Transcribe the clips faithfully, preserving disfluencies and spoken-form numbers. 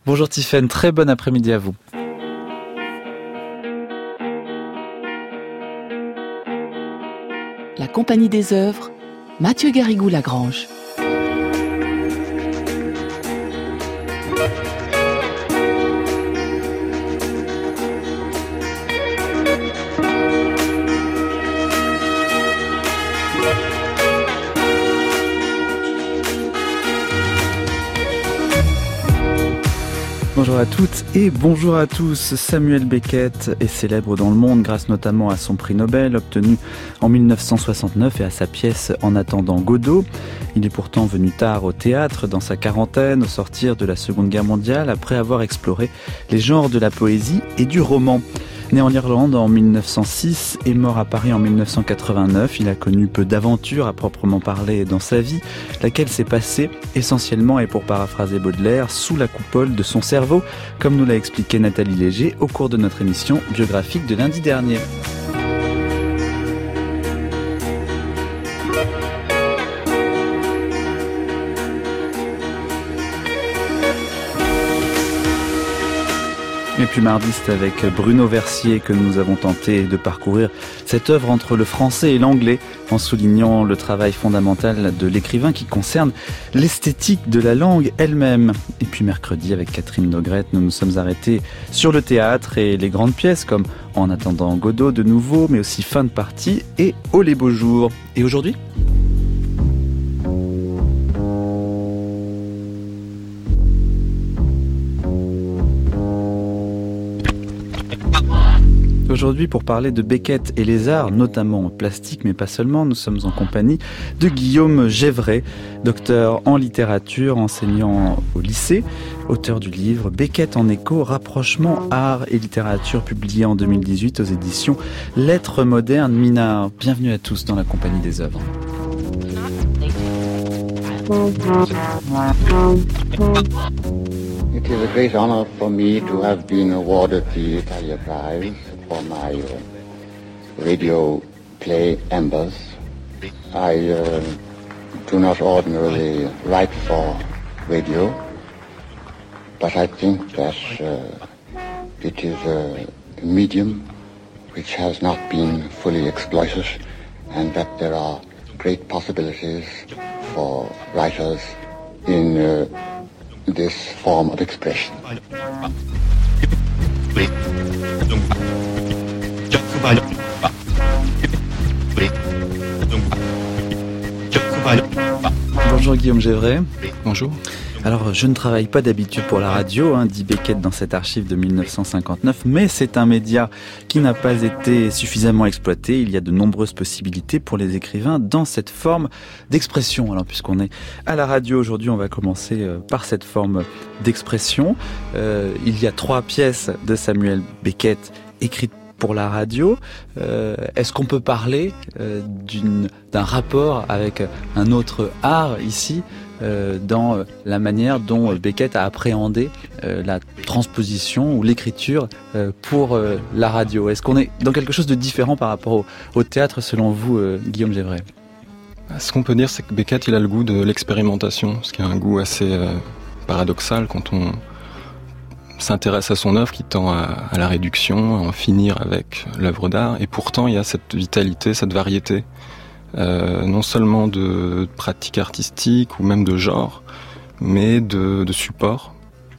Bonjour Tiffaine, très bon après-midi à vous. La Compagnie des œuvres, Mathieu Garrigou-Lagrange. Bonjour à toutes et bonjour à tous. Samuel Beckett est célèbre dans le monde grâce notamment à son prix Nobel obtenu en mille neuf cent soixante-neuf et à sa pièce En attendant Godot. Il est pourtant venu tard au théâtre dans sa quarantaine au sortir de la Seconde Guerre mondiale après avoir exploré les genres de la poésie et du roman. Né en Irlande en mille neuf cent six et mort à Paris en mille neuf cent quatre-vingt-neuf, il a connu peu d'aventures à proprement parler dans sa vie, laquelle s'est passée essentiellement, et pour paraphraser Baudelaire, sous la coupole de son cerveau, comme nous l'a expliqué Nathalie Léger au cours de notre émission biographique de lundi dernier. Et puis mardi, c'est avec Bruno Versier que nous avons tenté de parcourir cette œuvre entre le français et l'anglais, en soulignant le travail fondamental de l'écrivain qui concerne l'esthétique de la langue elle-même. Et puis mercredi, avec Catherine Nogrette, nous nous sommes arrêtés sur le théâtre et les grandes pièces comme En attendant Godot de nouveau, mais aussi Fin de partie et Oh les beaux jours. Et aujourd'hui ? Aujourd'hui, pour parler de Beckett et les arts, notamment plastique, mais pas seulement, nous sommes en compagnie de Guillaume Gévray, docteur en littérature, enseignant au lycée, auteur du livre Beckett en écho, rapprochement art et littérature, publié en deux mille dix-huit aux éditions Lettres modernes Minard. Bienvenue à tous dans la Compagnie des œuvres. It is a great honor for me to have been awarded the Italia Prize for my uh, radio play Embers. I uh, do not ordinarily write for radio, but I think that uh, it is a medium which has not been fully exploited, and that there are great possibilities for writers in uh, this form of expression. Bonjour Guillaume Gévray. Bonjour. Alors, je ne travaille pas d'habitude pour la radio, hein, dit Beckett dans cette archive de mille neuf cent cinquante-neuf, mais c'est un média qui n'a pas été suffisamment exploité. Il y a de nombreuses possibilités pour les écrivains dans cette forme d'expression. Alors, puisqu'on est à la radio aujourd'hui, on va commencer euh, par cette forme d'expression. Euh, il y a trois pièces de Samuel Beckett écrites pour la radio. Euh, est-ce qu'on peut parler euh, d'une, d'un rapport avec un autre art ici, euh, dans la manière dont Beckett a appréhendé euh, la transposition ou l'écriture euh, pour euh, la radio? Est-ce qu'on est dans quelque chose de différent par rapport au, au théâtre selon vous, euh, Guillaume Gévray? Ce qu'on peut dire, c'est que Beckett, il a le goût de l'expérimentation, ce qui est un goût assez euh, paradoxal quand on s'intéresse à son œuvre qui tend à, à la réduction, à en finir avec l'œuvre d'art, et pourtant il y a cette vitalité, cette variété, euh, non seulement de pratiques artistiques ou même de genre, mais de, de support,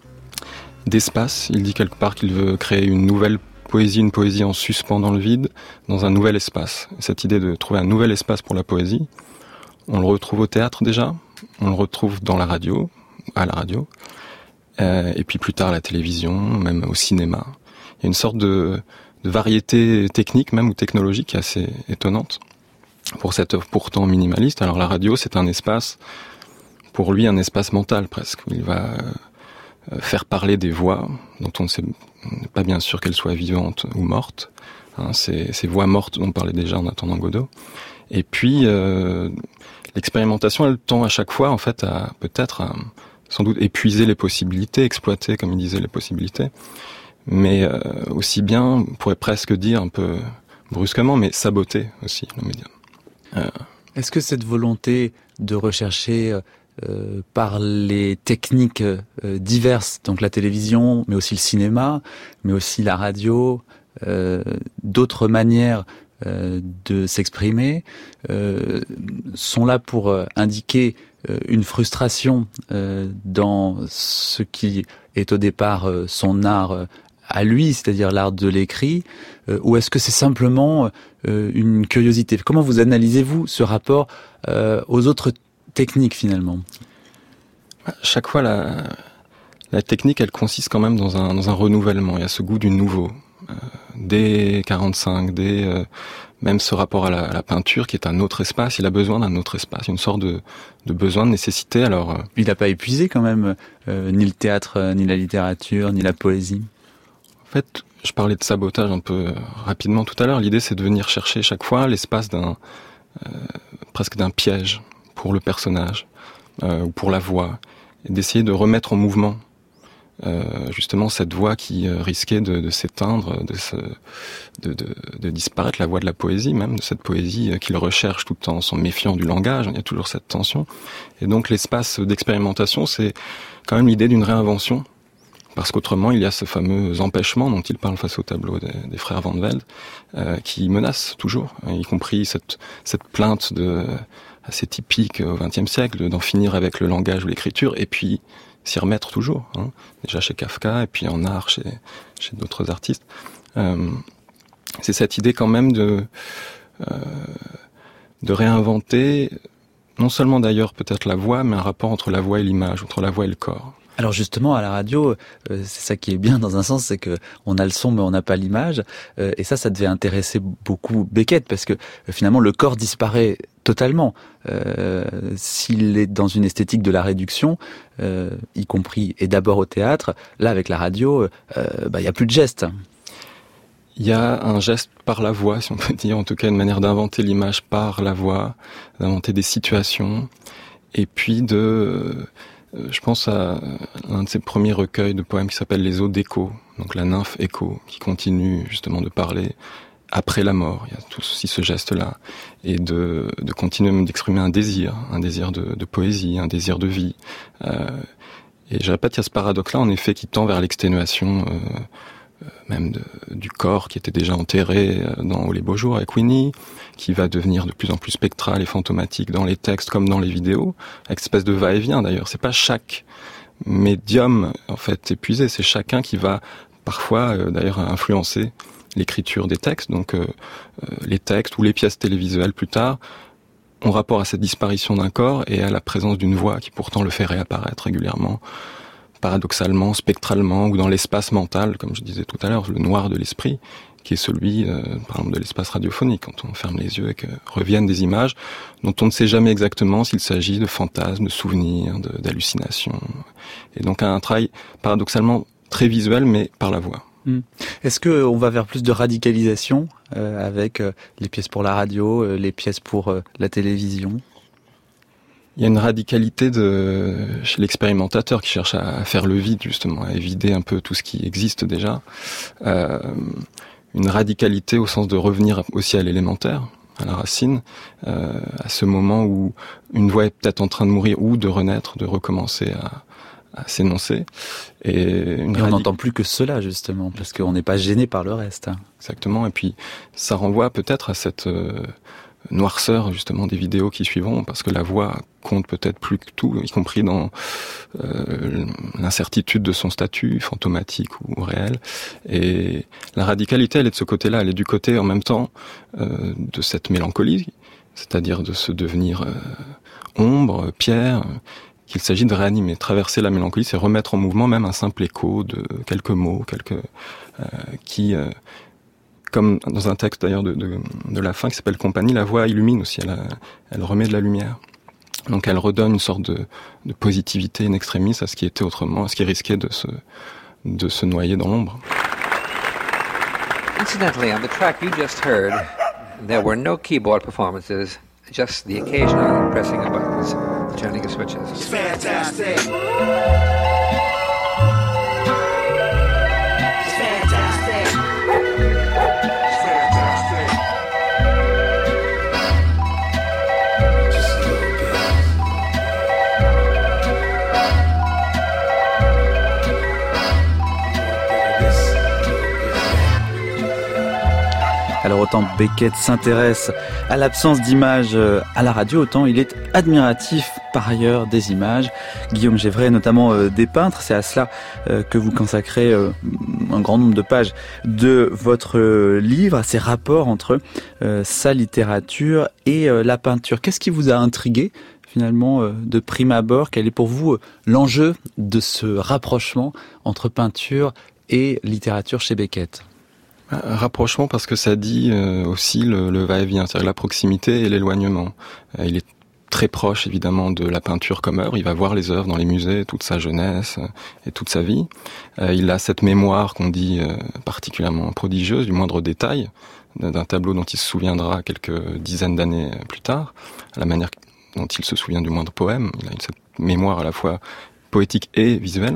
d'espace. Il dit quelque part qu'il veut créer une nouvelle poésie, une poésie en suspens dans le vide, dans un nouvel espace. Cette idée de trouver un nouvel espace pour la poésie, on le retrouve au théâtre déjà, on le retrouve dans la radio, à la radio, Euh, et puis plus tard à la télévision, même au cinéma. Il y a une sorte de, de variété technique même ou technologique assez étonnante pour cette œuvre pourtant minimaliste. Alors la radio, c'est un espace, pour lui, un espace mental presque. Il va euh, faire parler des voix dont on ne sait on n'est pas bien sûr qu'elles soient vivantes ou mortes. Hein, ces, ces voix mortes dont on parlait déjà en attendant Godot. Et puis euh, l'expérimentation, elle tend à chaque fois en fait à peut-être à sans doute épuiser les possibilités, exploiter, comme il disait, les possibilités. Mais euh, aussi bien, on pourrait presque dire un peu brusquement, mais saboter aussi le médium. Euh... Est-ce que cette volonté de rechercher euh, par les techniques euh, diverses, donc la télévision, mais aussi le cinéma, mais aussi la radio, euh, d'autres manières euh, de s'exprimer, euh, sont là pour euh, indiquer euh, une frustration euh, dans ce qui est au départ euh, son art euh, à lui, c'est-à-dire l'art de l'écrit, euh, ou est-ce que c'est simplement euh, une curiosité? Comment vous analysez-vous ce rapport euh, aux autres techniques finalement? Chaque fois, la, la technique, elle consiste quand même dans un, dans un renouvellement. Il y a ce goût du nouveau. Euh, dès quarante-cinq, dès euh, même ce rapport à la, à la peinture, qui est un autre espace, il a besoin d'un autre espace, une sorte de, de besoin, de nécessité. Alors, euh, il n'a pas épuisé quand même euh, ni le théâtre, euh, ni la littérature, ni la poésie. En fait, je parlais de sabotage un peu euh, rapidement tout à l'heure. L'idée, c'est de venir chercher chaque fois l'espace d'un euh, presque d'un piège pour le personnage euh, ou pour la voix, et d'essayer de remettre en mouvement euh, justement cette voix qui euh, risquait de, de s'éteindre, de, se, de, de, de disparaître, la voix de la poésie même, de cette poésie euh, qu'il recherche tout en s'en méfiant du langage. Il y a toujours cette tension. Et donc l'espace d'expérimentation, c'est quand même l'idée d'une réinvention. Parce qu'autrement, il y a ce fameux empêchement dont il parle face au tableau des, des frères Van Velde, euh, qui menace toujours, y compris cette, cette plainte de, assez typique au vingtième siècle, d'en finir avec le langage ou l'écriture, et puis s'y remettre toujours, hein, déjà chez Kafka, et puis en art chez, chez d'autres artistes. Euh, c'est cette idée quand même de, euh, de réinventer, non seulement d'ailleurs peut-être la voix, mais un rapport entre la voix et l'image, entre la voix et le corps. Alors justement, à la radio, euh, c'est ça qui est bien dans un sens, c'est que on a le son mais on n'a pas l'image, euh, et ça, ça devait intéresser beaucoup Beckett, parce que euh, finalement le corps disparaît totalement. Euh, s'il est dans une esthétique de la réduction, euh, y compris et d'abord au théâtre, là avec la radio, euh, bah, y a plus de geste. Il y a un geste par la voix, si on peut dire, en tout cas une manière d'inventer l'image par la voix, d'inventer des situations, et puis de... Je pense à un de ses premiers recueils de poèmes qui s'appelle Les eaux d'Écho, donc la nymphe Écho, qui continue justement de parler après la mort. Il y a tout aussi ce geste-là, et de, de continuer d'exprimer un désir, un désir de, de poésie, un désir de vie. Euh, et je répète, il y a ce paradoxe-là, en effet, qui tend vers l'exténuation, euh, même de, du corps qui était déjà enterré dans Oh les beaux jours avec Winnie, qui va devenir de plus en plus spectral et fantomatique dans les textes comme dans les vidéos, avec cette espèce de va-et-vient d'ailleurs. C'est pas chaque médium en fait épuisé, c'est chacun qui va parfois euh, d'ailleurs influencer l'écriture des textes. Donc euh, euh, les textes ou les pièces télévisuelles plus tard ont rapport à cette disparition d'un corps et à la présence d'une voix qui pourtant le fait réapparaître régulièrement, paradoxalement, spectralement, ou dans l'espace mental, comme je disais tout à l'heure, le noir de l'esprit, qui est celui, euh, par exemple, de l'espace radiophonique, quand on ferme les yeux et que reviennent des images dont on ne sait jamais exactement s'il s'agit de fantasmes, de souvenirs, de, d'hallucinations. Et donc un travail paradoxalement très visuel, mais par la voix. Mmh. Est-ce que on va vers plus de radicalisation euh, avec euh, les pièces pour la radio, euh, les pièces pour euh, la télévision ? Il y a une radicalité de, chez l'expérimentateur qui cherche à, à faire le vide, justement, à évider un peu tout ce qui existe déjà. Euh, une radicalité au sens de revenir aussi à l'élémentaire, à la racine, euh, à ce moment où une voix est peut-être en train de mourir ou de renaître, de recommencer à, à s'énoncer. Et, une et on radic... n'entend plus que cela, justement, parce qu'on n'est pas gêné par le reste. Exactement, et puis ça renvoie peut-être à cette... Euh, noirceur justement des vidéos qui suivront, parce que la voix compte peut-être plus que tout, y compris dans euh, l'incertitude de son statut fantomatique ou réel. Et la radicalité, elle est de ce côté-là, elle est du côté en même temps euh, de cette mélancolie, c'est-à-dire de se devenir euh, ombre, pierre, qu'il s'agit de réanimer. Traverser la mélancolie, c'est remettre en mouvement même un simple écho de quelques mots, quelques euh, qui euh, comme dans un texte d'ailleurs de, de, de la fin qui s'appelle Compagnie, la voix illumine aussi, elle, elle remet de la lumière. Donc elle redonne une sorte de, de positivité in extremis à ce qui était autrement, à ce qui risquait de se, de se noyer dans l'ombre. Incidentally, on the track you just heard, there were no keyboard performances, just the occasional pressing of buttons, turning of switches. It's fantastic! Alors autant Beckett s'intéresse à l'absence d'images à la radio, autant il est admiratif par ailleurs des images. Guillaume Gévray, notamment euh, des peintres, c'est à cela euh, que vous consacrez euh, un grand nombre de pages de votre euh, livre, à ces rapports entre euh, sa littérature et euh, la peinture. Qu'est-ce qui vous a intrigué finalement euh, de prime abord? Quel est pour vous euh, l'enjeu de ce rapprochement entre peinture et littérature chez Beckett? Un rapprochement parce que ça dit euh, aussi le, le va-et-vient, c'est-à-dire la proximité et l'éloignement. Euh, il est très proche évidemment de la peinture comme œuvre, il va voir les œuvres dans les musées toute sa jeunesse euh, et toute sa vie. Euh, il a cette mémoire qu'on dit euh, particulièrement prodigieuse du moindre détail, d'un tableau dont il se souviendra quelques dizaines d'années plus tard, à la manière dont il se souvient du moindre poème. Il a cette mémoire à la fois poétique et visuelle.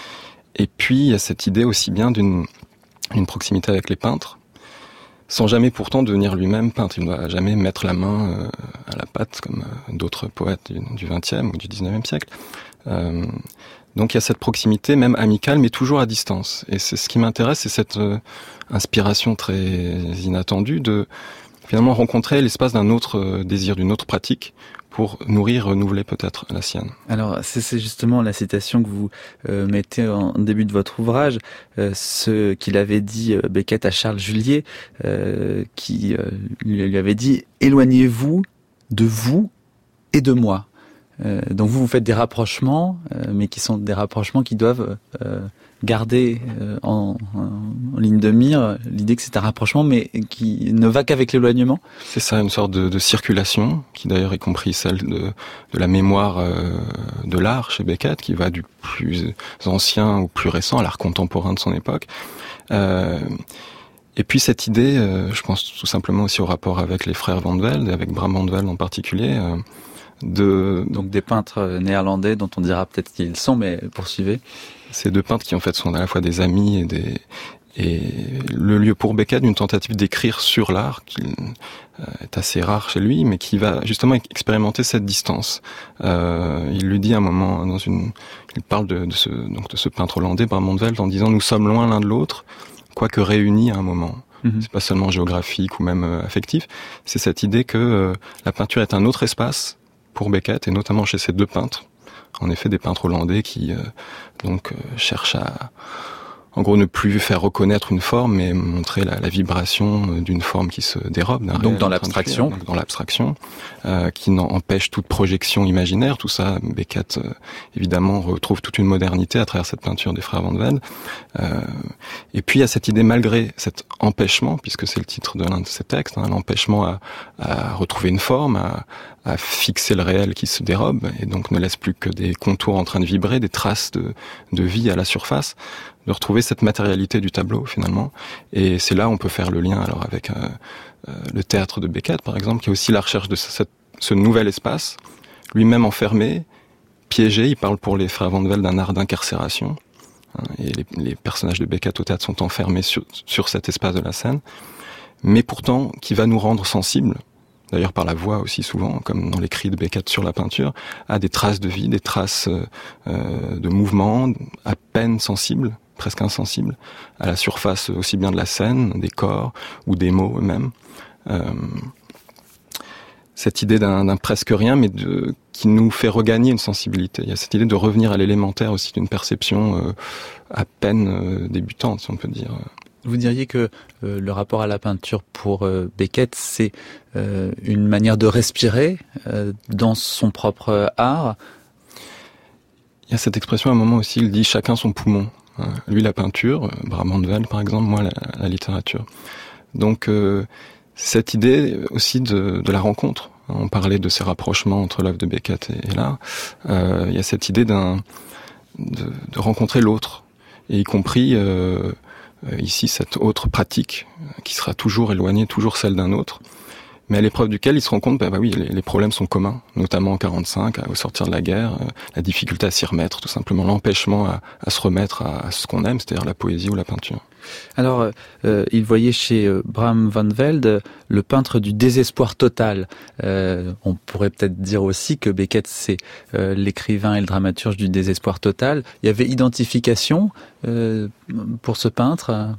Et puis il y a cette idée aussi bien d'une une proximité avec les peintres, sans jamais pourtant devenir lui-même peintre. Il ne doit jamais mettre la main euh, à la pâte comme euh, d'autres poètes du, du vingtième ou du dix-neuvième siècle. Euh, donc il y a cette proximité, même amicale, mais toujours à distance. Et c'est ce qui m'intéresse, c'est cette euh, inspiration très inattendue de finalement rencontrer l'espace d'un autre euh, désir, d'une autre pratique, pour nourrir, renouveler peut-être la sienne. Alors, c'est, c'est justement la citation que vous euh, mettez en début de votre ouvrage, euh, ce qu'il avait dit euh, Beckett à Charles Julier, euh, qui euh, lui avait dit « Éloignez-vous de vous et de moi euh, ». Donc vous, vous faites des rapprochements, euh, mais qui sont des rapprochements qui doivent euh, garder euh, en, en ligne de mire l'idée que c'est un rapprochement, mais qui ne va qu'avec l'éloignement. C'est ça, une sorte de, de circulation, qui d'ailleurs est compris celle de, de la mémoire euh, de l'art chez Beckett, qui va du plus ancien au plus récent, à l'art contemporain de son époque. Euh, et puis cette idée, euh, je pense tout simplement aussi au rapport avec les frères Van Velde, et avec Bram Van Velde en particulier, euh, de... Donc des peintres néerlandais dont on dira peut-être qui ils sont, mais poursuivez. Ces deux peintres qui en fait sont à la fois des amis et des et le lieu pour Beckett d'une tentative d'écrire sur l'art qui est assez rare chez lui, mais qui va justement expérimenter cette distance. Euh, il lui dit à un moment dans une, il parle de, de ce donc de ce peintre hollandais Bram Van Velde en disant nous sommes loin l'un de l'autre, quoique réunis à un moment. Mmh. C'est pas seulement géographique ou même euh, affectif, c'est cette idée que euh, la peinture est un autre espace pour Beckett et notamment chez ces deux peintres. En effet, des peintres hollandais qui euh, donc euh, cherchent à, en gros, ne plus faire reconnaître une forme, mais montrer la, la vibration d'une forme qui se dérobe. D'un donc réel, dans l'abstraction. Donc dans l'abstraction, euh, qui empêche toute projection imaginaire. Tout ça, Beckett, euh, évidemment, retrouve toute une modernité à travers cette peinture des frères Van Velde. Euh, et puis, il y a cette idée, malgré cet empêchement, puisque c'est le titre de l'un de ses textes, hein, l'empêchement à, à retrouver une forme, à, à fixer le réel qui se dérobe, et donc ne laisse plus que des contours en train de vibrer, des traces de, de vie à la surface, de retrouver cette matérialité du tableau finalement. Et c'est là où on peut faire le lien alors avec euh, euh, le théâtre de Beckett par exemple, qui est aussi la recherche de cette, ce nouvel espace, lui-même enfermé, piégé. Il parle pour les frères Van Velde d'un art d'incarcération. Hein, et les, les personnages de Beckett au théâtre sont enfermés sur, sur cet espace de la scène, mais pourtant qui va nous rendre sensibles, d'ailleurs par la voix aussi souvent, comme dans l'écrit de Beckett sur la peinture, à des traces de vie, des traces euh, de mouvement, à peine sensibles, presque insensibles, à la surface aussi bien de la scène, des corps, ou des mots eux-mêmes. Euh, cette idée d'un, d'un presque rien, mais de, qui nous fait regagner une sensibilité. Il y a cette idée de revenir à l'élémentaire aussi, d'une perception euh, à peine euh, débutante, si on peut dire. Vous diriez que euh, le rapport à la peinture pour euh, Beckett, c'est euh, une manière de respirer euh, dans son propre art. Il y a cette expression à un moment aussi, il dit « chacun son poumon ». Lui la peinture, Bram Van Velde par exemple, moi la, la littérature. Donc euh, cette idée aussi de, de la rencontre. On parlait de ces rapprochements entre l'œuvre de Beckett et, et l'art. Euh, il y a cette idée d'un, de, de rencontrer l'autre, et y compris euh, ici cette autre pratique qui sera toujours éloignée, toujours celle d'un autre, mais à l'épreuve duquel il se rend compte, bah, bah oui, les, les problèmes sont communs, notamment en quarante-cinq, au sortir de la guerre, euh, la difficulté à s'y remettre, tout simplement, l'empêchement à, à se remettre à, à ce qu'on aime, c'est-à-dire la poésie ou la peinture. Alors, euh, il voyait chez euh, Bram Van Velde le peintre du désespoir total. Euh, on pourrait peut-être dire aussi que Beckett, c'est euh, l'écrivain et le dramaturge du désespoir total. Il y avait identification euh, pour ce peintre ?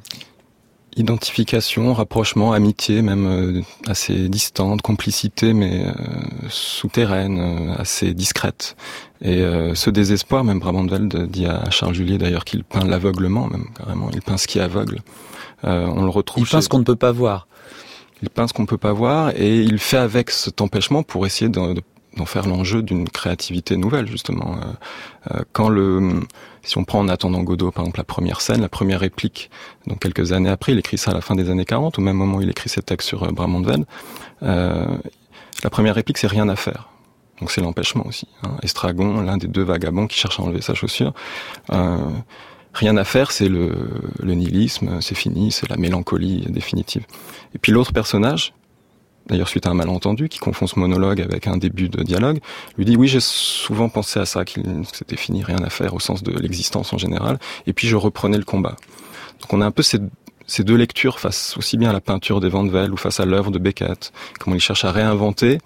Identification, rapprochement, amitié, même euh, assez distante, complicité, mais euh, souterraine, euh, assez discrète. Et euh, ce désespoir, même Brabantweld dit à Charles Julier d'ailleurs qu'il peint l'aveuglement, même carrément, il peint ce qui aveugle. Euh, on le retrouve. Il peint chez... ce qu'on ne peut pas voir. Il peint ce qu'on ne peut pas voir, et il fait avec cet empêchement pour essayer de, de, d'en faire l'enjeu d'une créativité nouvelle, justement. Euh, euh, quand le, si on prend En attendant Godot, par exemple, la première scène, la première réplique, donc quelques années après, il écrit ça à la fin des années quarante, au même moment où il écrit ses textes sur euh, Brabantweld, euh, la première réplique, c'est rien à faire. Donc c'est l'empêchement aussi. Hein. Estragon, l'un des deux vagabonds qui cherche à enlever sa chaussure. Euh, rien à faire, c'est le, le nihilisme, c'est fini, c'est la mélancolie définitive. Et puis l'autre personnage, d'ailleurs suite à un malentendu, qui confond ce monologue avec un début de dialogue, lui dit « Oui, j'ai souvent pensé à ça, que c'était fini, rien à faire, au sens de l'existence en général. Et puis je reprenais le combat. » Donc on a un peu ces, ces deux lectures face aussi bien à la peinture d'Evan de Velde ou face à l'œuvre de Beckett, comment il cherche à réinventer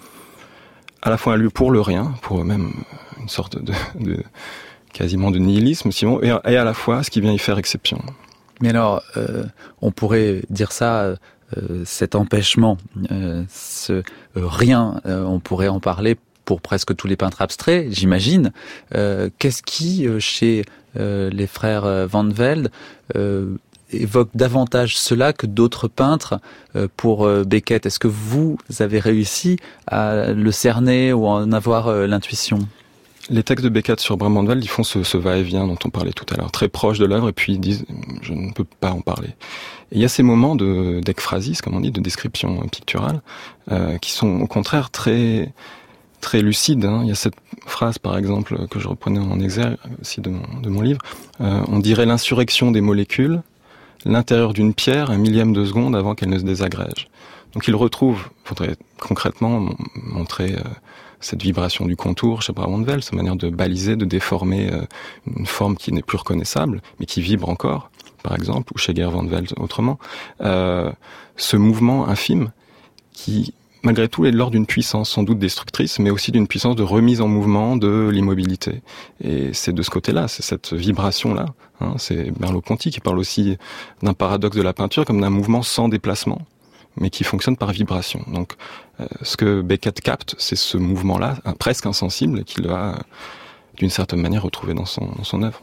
à la fois un lieu pour le rien, pour même une sorte de, de quasiment de nihilisme, sinon, et, et à la fois ce qui vient y faire exception. Mais alors, euh, on pourrait dire ça, euh, cet empêchement, euh, ce euh, rien, euh, on pourrait en parler pour presque tous les peintres abstraits, j'imagine. Euh, qu'est-ce qui, euh, chez euh, les frères Van Velde, euh, évoque davantage cela que d'autres peintres euh, pour euh, Beckett? Est-ce que vous avez réussi à le cerner ou à en avoir euh, l'intuition? Les textes de Beckett sur Brabantweld, ils font ce, ce va-et-vient dont on parlait tout à l'heure, très proche de l'œuvre, et puis ils disent « je ne peux pas en parler ». Et il y a ces moments de, d'ekphrasis, comme on dit, de description picturale, euh, qui sont au contraire très très lucides. Hein. Il y a cette phrase, par exemple, que je reprenais en exergue aussi de mon, de mon livre, euh, on dirait l'insurrection des molécules, l'intérieur d'une pierre un millième de seconde avant qu'elle ne se désagrège. Donc il retrouve, il faudrait concrètement montrer euh, cette vibration du contour chez Brabantweld, cette manière de baliser, de déformer euh, une forme qui n'est plus reconnaissable, mais qui vibre encore, par exemple, ou chez Geert Van Velde autrement. Euh, ce mouvement infime qui, malgré tout, est de l'ordre d'une puissance sans doute destructrice, mais aussi d'une puissance de remise en mouvement de l'immobilité. Et c'est de ce côté-là, c'est cette vibration-là. Hein, c'est Merleau-Ponty qui parle aussi d'un paradoxe de la peinture comme d'un mouvement sans déplacement, mais qui fonctionne par vibration. Donc, euh, ce que Beckett capte, c'est ce mouvement-là, un, presque insensible, qu'il va, euh, d'une certaine manière, retrouver dans son, dans son œuvre.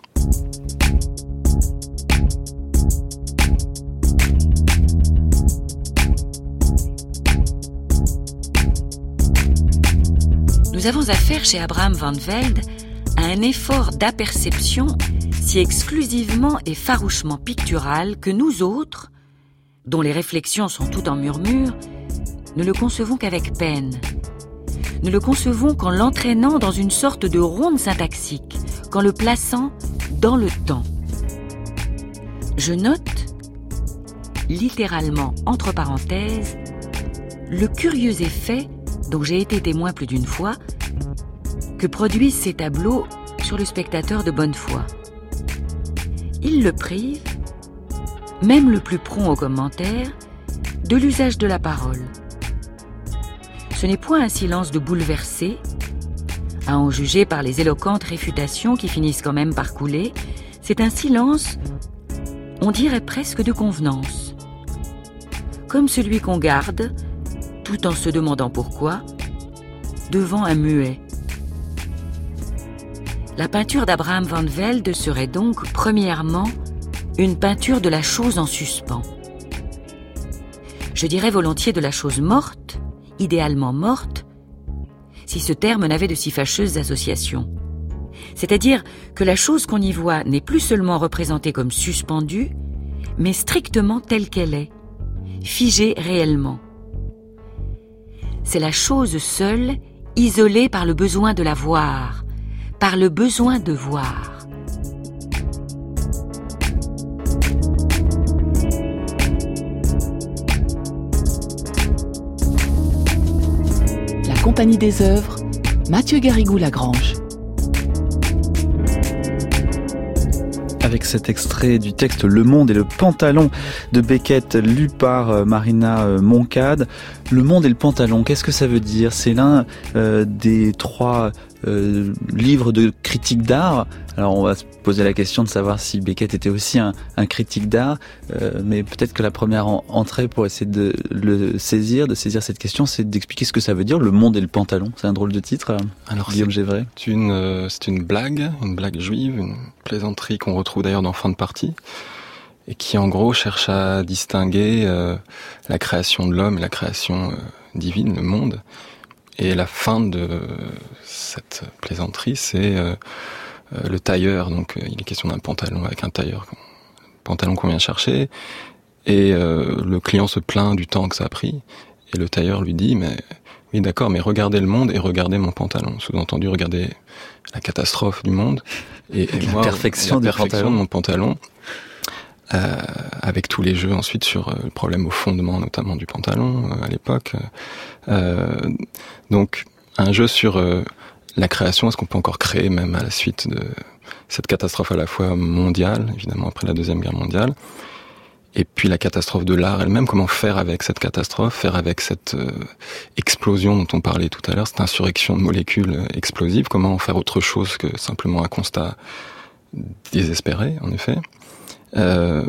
Nous avons affaire chez Abraham Van Velde à un effort d'aperception si exclusivement et farouchement pictural que nous autres, dont les réflexions sont toutes en murmure, ne le concevons qu'avec peine. Ne le concevons qu'en l'entraînant dans une sorte de ronde syntaxique, qu'en le plaçant dans le temps. Je note, littéralement entre parenthèses, le curieux effet dont j'ai été témoin plus d'une fois, que produisent ces tableaux sur le spectateur de bonne foi. Ils le privent, même le plus prompt aux commentaires, de l'usage de la parole. Ce n'est point un silence de bouleversé, à en juger par les éloquentes réfutations qui finissent quand même par couler, c'est un silence, on dirait presque de convenance, comme celui qu'on garde, tout en se demandant pourquoi, devant un muet. La peinture d'Abraham Van Velde serait donc, premièrement, une peinture de la chose en suspens. Je dirais volontiers de la chose morte, idéalement morte, si ce terme n'avait de si fâcheuses associations. C'est-à-dire que la chose qu'on y voit n'est plus seulement représentée comme suspendue, mais strictement telle qu'elle est, figée réellement. C'est la chose seule, isolée par le besoin de la voir, par le besoin de voir. La Compagnie des œuvres, Mathieu Garrigou-Lagrange. Avec cet extrait du texte Le Monde et le pantalon de Beckett, lu par Marina Moncade. Le monde et le pantalon, qu'est-ce que ça veut dire? C'est l'un euh, des trois euh, livre de critique d'art. Alors on va se poser la question de savoir si Beckett était aussi un, un critique d'art, euh, mais peut-être que la première en, entrée pour essayer de le saisir, de saisir cette question, c'est d'expliquer ce que ça veut dire, le monde et le pantalon. C'est un drôle de titre, alors, Guillaume Gévray. C'est une, euh, c'est une blague, une blague juive, une plaisanterie qu'on retrouve d'ailleurs dans Fin de partie, et qui en gros cherche à distinguer euh, la création de l'homme et la création euh, divine, le monde. Et la fin de cette plaisanterie, c'est euh, euh, le tailleur. Donc euh, il est question d'un pantalon avec un tailleur, pantalon qu'on vient chercher, et euh, le client se plaint du temps que ça a pris, et le tailleur lui dit, mais oui d'accord, mais regardez le monde et regardez mon pantalon. Sous-entendu, regardez la catastrophe du monde et, et la moi, perfection, la du perfection pantalon. de mon pantalon. Euh, avec tous les jeux ensuite sur euh, le problème au fondement notamment du pantalon euh, à l'époque. Euh, donc un jeu sur euh, la création, est-ce qu'on peut encore créer même à la suite de cette catastrophe à la fois mondiale, évidemment après la Deuxième Guerre mondiale, et puis la catastrophe de l'art elle-même, comment faire avec cette catastrophe, faire avec cette euh, explosion dont on parlait tout à l'heure, cette insurrection de molécules euh, explosives, comment faire autre chose que simplement un constat désespéré en effet. Euh,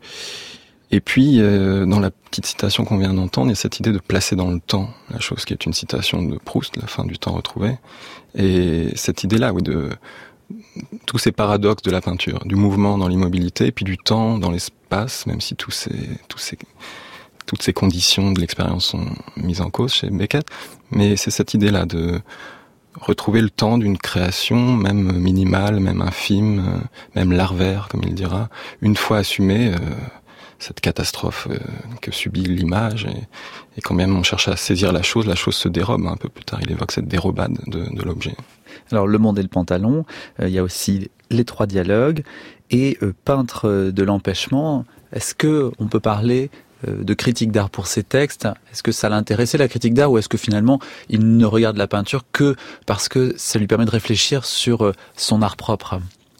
et puis, euh, dans la petite citation qu'on vient d'entendre, il y a cette idée de placer dans le temps la chose, qui est une citation de Proust, La fin du temps retrouvé. Et cette idée-là, oui, de tous ces paradoxes de la peinture, du mouvement dans l'immobilité, et puis du temps dans l'espace, même si tous ces, tous ces, toutes ces conditions de l'expérience sont mises en cause chez Beckett. Mais c'est cette idée-là de retrouver le temps d'une création, même minimale, même infime, même larvaire, comme il dira, une fois assumée, euh, cette catastrophe euh, que subit l'image, et, et quand même on cherche à saisir la chose, la chose se dérobe. Un peu plus tard, il évoque cette dérobade de, de l'objet. Alors, le monde et le pantalon, euh, il y a aussi les trois dialogues, et euh, peintre de l'empêchement, est-ce que on peut parler de critique d'art pour ses textes? Est-ce que ça l'intéressait, la critique d'art, ou est-ce que finalement il ne regarde la peinture que parce que ça lui permet de réfléchir sur son art propre?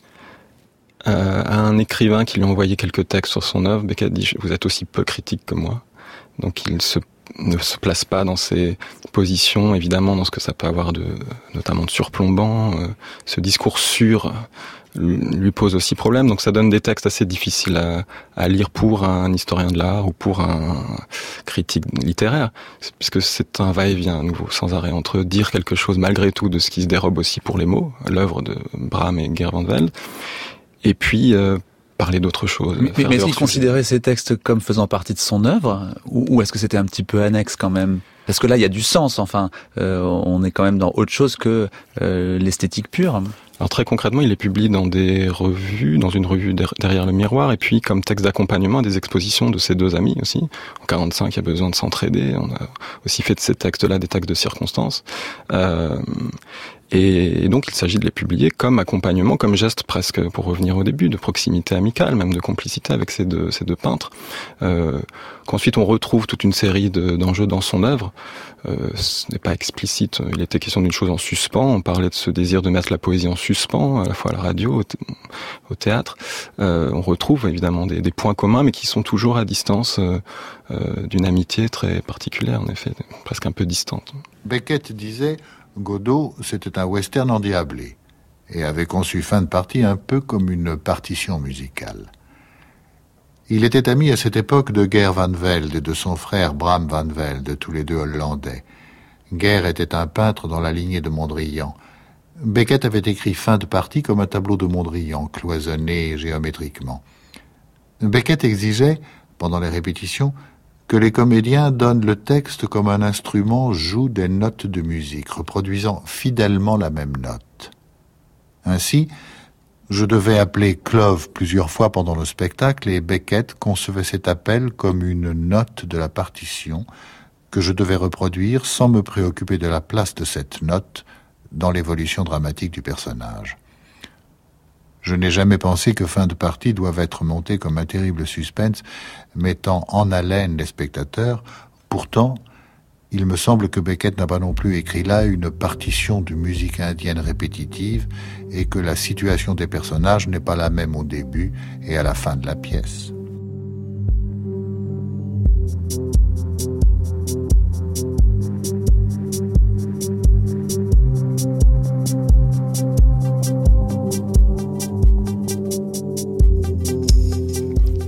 euh, À un écrivain qui lui a envoyé quelques textes sur son œuvre, Beckett dit « Vous êtes aussi peu critique que moi ». Donc il se, ne se place pas dans ses positions, évidemment, dans ce que ça peut avoir de, notamment de surplombant. Euh, ce discours sûr lui pose aussi problème, donc ça donne des textes assez difficiles à, à lire pour un historien de l'art ou pour un critique littéraire, puisque c'est un va-et-vient à nouveau, sans arrêt, entre dire quelque chose malgré tout de ce qui se dérobe aussi pour les mots, l'œuvre de Bram et Geert Van Velde, et puis euh, parler d'autre chose. Mais, mais est-ce qu'il considérait ces textes comme faisant partie de son œuvre, ou, ou est-ce que c'était un petit peu annexe quand même? Parce que là, il y a du sens, enfin, euh, on est quand même dans autre chose que euh, l'esthétique pure. Alors très concrètement, il est publié dans des revues, dans une revue Derrière le miroir, et puis comme texte d'accompagnement à des expositions de ses deux amis aussi. En quarante-cinq, il y a besoin de s'entraider. On a aussi fait de ces textes-là des textes de circonstance. Euh, et, et donc il s'agit de les publier comme accompagnement, comme geste presque, pour revenir au début, de proximité amicale, même de complicité avec ces deux, ces deux peintres. Euh, qu'ensuite on retrouve toute une série de, d'enjeux dans son œuvre. Euh, ce n'est pas explicite, il était question d'une chose en suspens, on parlait de ce désir de mettre la poésie en suspens, à la fois à la radio, au, th- au théâtre. Euh, on retrouve évidemment des, des points communs, mais qui sont toujours à distance euh, euh, d'une amitié très particulière, en effet, presque un peu distante. Beckett disait « Godot, c'était un western endiablé » et avait conçu Fin de partie un peu comme une partition musicale. Il était ami à cette époque de Geert Van Velde et de son frère Bram Van Velde, tous les deux hollandais. Geert était un peintre dans la lignée de Mondrian. Beckett avait écrit Fin de partie comme un tableau de Mondrian, cloisonné géométriquement. Beckett exigeait, pendant les répétitions, que les comédiens donnent le texte comme un instrument joue des notes de musique, reproduisant fidèlement la même note. Ainsi, je devais appeler Clove plusieurs fois pendant le spectacle et Beckett concevait cet appel comme une note de la partition que je devais reproduire sans me préoccuper de la place de cette note dans l'évolution dramatique du personnage. Je n'ai jamais pensé que Fin de partie doive être montée comme un terrible suspense mettant en haleine les spectateurs. Pourtant, il me semble que Beckett n'a pas non plus écrit là une partition de musique indienne répétitive et que la situation des personnages n'est pas la même au début et à la fin de la pièce.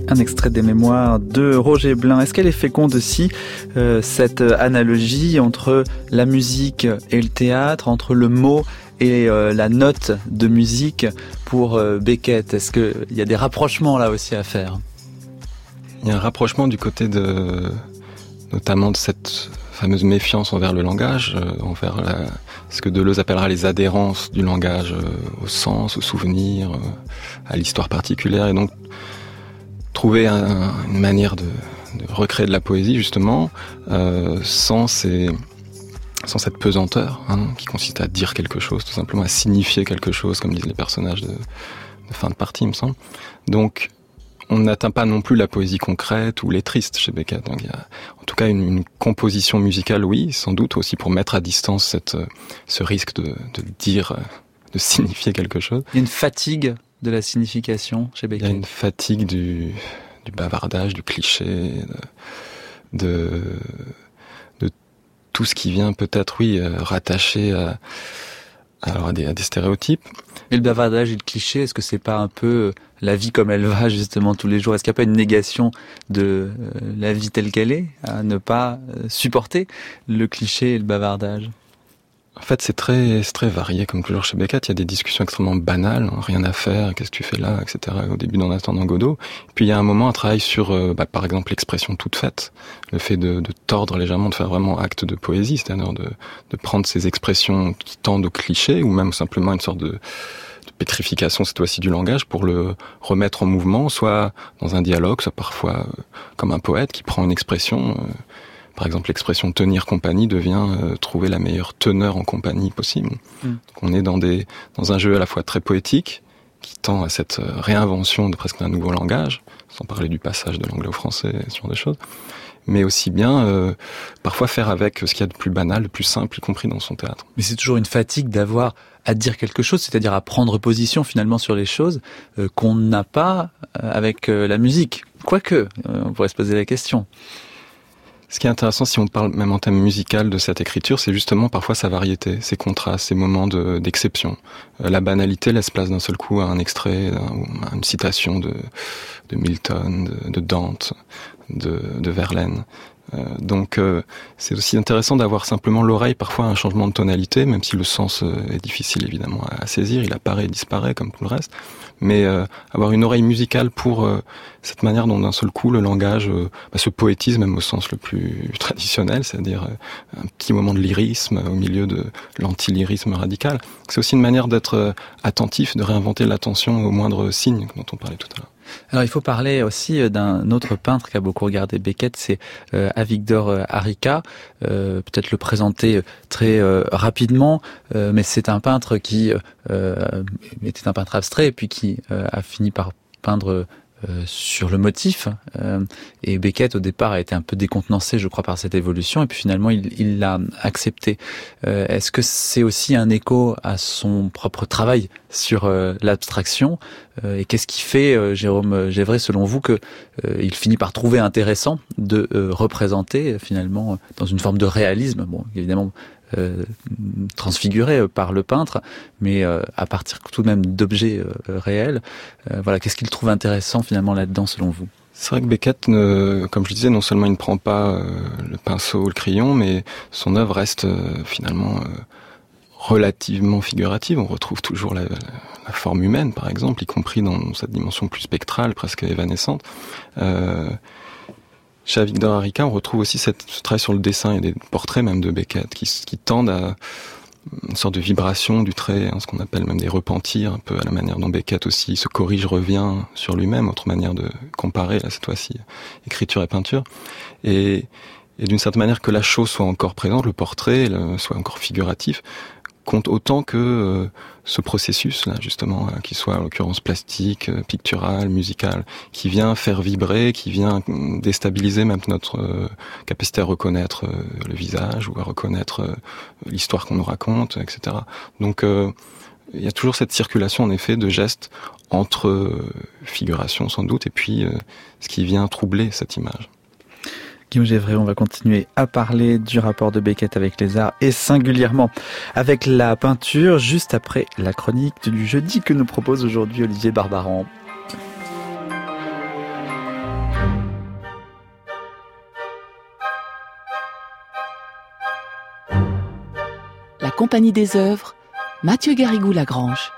Un extrait des mémoires de Roger Blin. Est-ce qu'elle est féconde aussi, euh, cette analogie entre la musique et le théâtre, entre le mot et euh, la note de musique pour euh, Beckett? Est-ce qu'il y a des rapprochements là aussi à faire? Il y a un rapprochement du côté de, notamment de cette fameuse méfiance envers le langage, euh, envers la, ce que Deleuze appellera les adhérences du langage euh, au sens, au souvenir, euh, à l'histoire particulière, et donc trouver un, une manière de, de recréer de la poésie justement euh, sans ces, sans cette pesanteur hein, qui consiste à dire quelque chose, tout simplement à signifier quelque chose, comme disent les personnages de, de fin de partie, il me semble. Donc on n'atteint pas non plus la poésie concrète ou lettriste chez Beckett. Donc, il y a en tout cas une, une composition musicale, oui, sans doute aussi pour mettre à distance cette, ce risque de, de dire, de signifier quelque chose. Il y a une fatigue de la signification chez Beckett. Il y a une fatigue du, du bavardage, du cliché, de, de, de tout ce qui vient peut-être, oui, rattaché à, alors à, des, à des stéréotypes. Et le bavardage et le cliché, est-ce que c'est pas un peu la vie comme elle va justement tous les jours? Est-ce qu'il n'y a pas une négation de euh, la vie telle qu'elle est, à ne pas euh, supporter le cliché et le bavardage? En fait, c'est très, c'est très varié, comme toujours chez Beckett. Il y a des discussions extrêmement banales, hein, rien à faire, qu'est-ce que tu fais là, et cetera. Au début d'En attendant Godot. Et puis il y a un moment, un travail sur, euh, bah, par exemple, l'expression toute faite, le fait de, de tordre légèrement, de faire vraiment acte de poésie, c'est-à-dire de, de prendre ces expressions qui tendent au cliché, ou même simplement une sorte de, de pétrification cette fois-ci du langage pour le remettre en mouvement, soit dans un dialogue, soit parfois euh, comme un poète qui prend une expression. Euh, Par exemple, l'expression tenir compagnie devient euh, trouver la meilleure teneur en compagnie possible. Mm. Donc on est dans des dans un jeu à la fois très poétique, qui tend à cette euh, réinvention de presque un nouveau langage, sans parler du passage de l'anglais au français, ce genre de choses, mais aussi bien euh, parfois faire avec ce qu'il y a de plus banal, de plus simple, y compris dans son théâtre. Mais c'est toujours une fatigue d'avoir à dire quelque chose, c'est-à-dire à prendre position finalement sur les choses euh, qu'on n'a pas euh, avec euh, la musique. Quoique, euh, on pourrait se poser la question. Ce qui est intéressant, si on parle même en thème musical de cette écriture, c'est justement parfois sa variété, ses contrastes, ses moments de, d'exception. Euh, la banalité laisse place d'un seul coup à un extrait, à une citation de, de Milton, de, de Dante, de, de Verlaine. Euh, donc euh, c'est aussi intéressant d'avoir simplement l'oreille, parfois un changement de tonalité, même si le sens euh, est difficile évidemment à, à saisir, il apparaît et disparaît comme tout le reste, mais euh, avoir une oreille musicale pour euh, cette manière dont d'un seul coup le langage euh, bah, se poétise, même au sens le plus traditionnel, c'est-à-dire euh, un petit moment de lyrisme au milieu de l'anti-lyrisme radical. C'est aussi une manière d'être euh, attentif, de réinventer l'attention aux moindres signes dont on parlait tout à l'heure. Alors il faut parler aussi d'un autre peintre qui a beaucoup regardé Beckett, c'est euh, Avigdor Arica. Euh, peut-être le présenter très euh, rapidement, euh, mais c'est un peintre qui euh, était un peintre abstrait et puis qui euh, a fini par peindre Euh, sur le motif, euh, et Beckett au départ a été un peu décontenancé, je crois, par cette évolution, et puis finalement il, il l'a accepté. Euh, est-ce que c'est aussi un écho à son propre travail sur euh, l'abstraction, euh, et qu'est-ce qui fait, euh, Jérôme Gévray, selon vous, que euh, il finit par trouver intéressant de euh, représenter finalement dans une forme de réalisme, bon évidemment Euh, transfiguré par le peintre, mais euh, à partir tout de même d'objets euh, réels. Euh, voilà, qu'est-ce qu'il trouve intéressant finalement là-dedans, selon vous? C'est vrai que Beckett, ne, comme je disais, non seulement il ne prend pas euh, le pinceau ou le crayon, mais son œuvre reste euh, finalement euh, relativement figurative. On retrouve toujours la, la forme humaine, par exemple, y compris dans cette dimension plus spectrale, presque évanescente. Euh, Chez Avigdor Arica, on retrouve aussi cette, ce travail sur le dessin et des portraits même de Beckett qui, qui tendent à une sorte de vibration du trait, hein, ce qu'on appelle même des repentirs, un peu à la manière dont Beckett aussi se corrige, revient sur lui-même, autre manière de comparer, là, cette fois-ci, écriture et peinture. Et, et d'une certaine manière que la chose soit encore présente, le portrait le, soit encore figuratif, compte autant que euh, ce processus là justement, euh, qui soit en l'occurrence plastique, euh, pictural, musical, qui vient faire vibrer, qui vient déstabiliser même notre euh, capacité à reconnaître euh, le visage ou à reconnaître euh, l'histoire qu'on nous raconte, et cetera. Donc euh, il y a toujours cette circulation en effet de gestes entre euh, figurations sans doute et puis euh, ce qui vient troubler cette image. Guillaume Gévray, on va continuer à parler du rapport de Beckett avec les arts et singulièrement avec la peinture, juste après la chronique du jeudi que nous propose aujourd'hui Olivier Barbaran. Compagnie des œuvres, Mathieu Garrigou-Lagrange.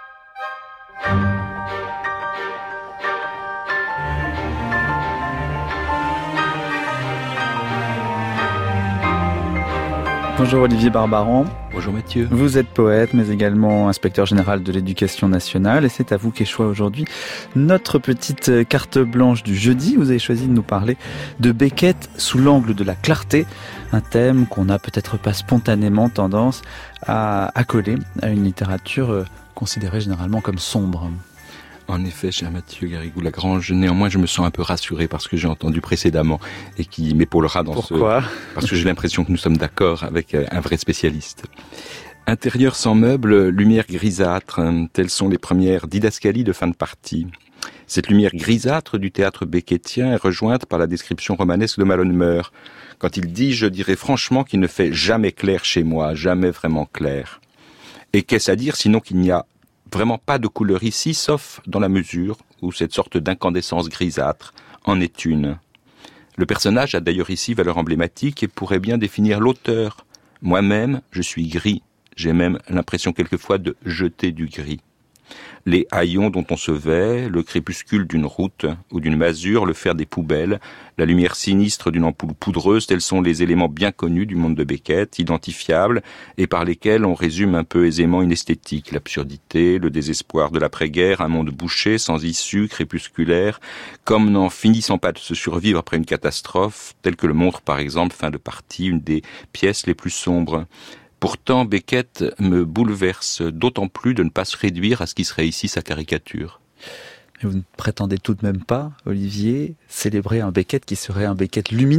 Bonjour Olivier Barbaran. Bonjour Mathieu. Vous êtes poète, mais également inspecteur général de l'éducation nationale, et c'est à vous qu'est choisi aujourd'hui notre petite carte blanche du jeudi. Vous avez choisi de nous parler de Beckett sous l'angle de la clarté, un thème qu'on n'a peut-être pas spontanément tendance à accoler à une littérature considérée généralement comme sombre. En effet, cher Mathieu Garrigou-Lagrange, néanmoins je me sens un peu rassuré par ce que j'ai entendu précédemment et qui m'épaulera dans Pourquoi ce... Parce que j'ai l'impression que nous sommes d'accord avec un vrai spécialiste. Intérieur sans meubles, lumière grisâtre, telles sont les premières didascalies de fin de partie. Cette lumière grisâtre du théâtre beckettien est rejointe par la description romanesque de Malone-Meur. Quand il dit, je dirais franchement qu'il ne fait jamais clair chez moi, jamais vraiment clair. Et qu'est-ce à dire sinon qu'il n'y a vraiment pas de couleur ici, sauf dans la mesure où cette sorte d'incandescence grisâtre en est une. Le personnage a d'ailleurs ici valeur emblématique et pourrait bien définir l'auteur. Moi-même, je suis gris. J'ai même l'impression quelquefois de jeter du gris. Les haillons dont on se vêt, le crépuscule d'une route ou d'une masure, le fer des poubelles, la lumière sinistre d'une ampoule poudreuse, tels sont les éléments bien connus du monde de Beckett, identifiables, et par lesquels on résume un peu aisément une esthétique, l'absurdité, le désespoir de l'après-guerre, un monde bouché, sans issue, crépusculaire, comme n'en finissant pas de se survivre après une catastrophe, tel que le montre par exemple, fin de partie, une des pièces les plus sombres. Pourtant, Beckett me bouleverse d'autant plus de ne pas se réduire à ce qui serait ici sa caricature. Mais vous ne prétendez tout de même pas, Olivier, célébrer un Beckett qui serait un Beckett lumineux ?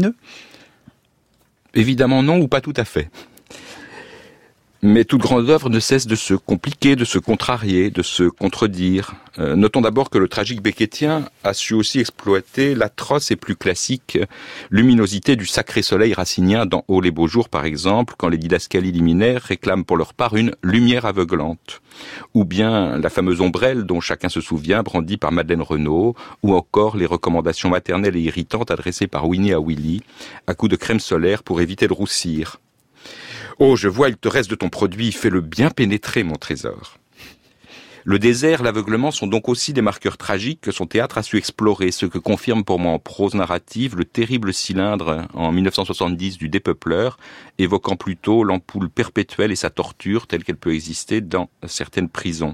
Évidemment non, ou pas tout à fait. Mais toute grande œuvre ne cesse de se compliquer, de se contrarier, de se contredire. Euh, notons d'abord que le tragique beckettien a su aussi exploiter l'atroce et plus classique luminosité du sacré soleil racinien dans Oh les beaux jours, par exemple, quand les didascalies liminaires réclament pour leur part une lumière aveuglante. Ou bien la fameuse ombrelle dont chacun se souvient, brandie par Madeleine Renaud, ou encore les recommandations maternelles et irritantes adressées par Winnie à Willy, à coups de crème solaire pour éviter de roussir. Oh, je vois, il te reste de ton produit, fais-le bien pénétrer, mon trésor. Le désert, l'aveuglement sont donc aussi des marqueurs tragiques que son théâtre a su explorer, ce que confirme pour moi en prose narrative le terrible cylindre en dix-neuf cent soixante-dix du Dépeupleur, évoquant plutôt l'ampoule perpétuelle et sa torture telle qu'elle peut exister dans certaines prisons.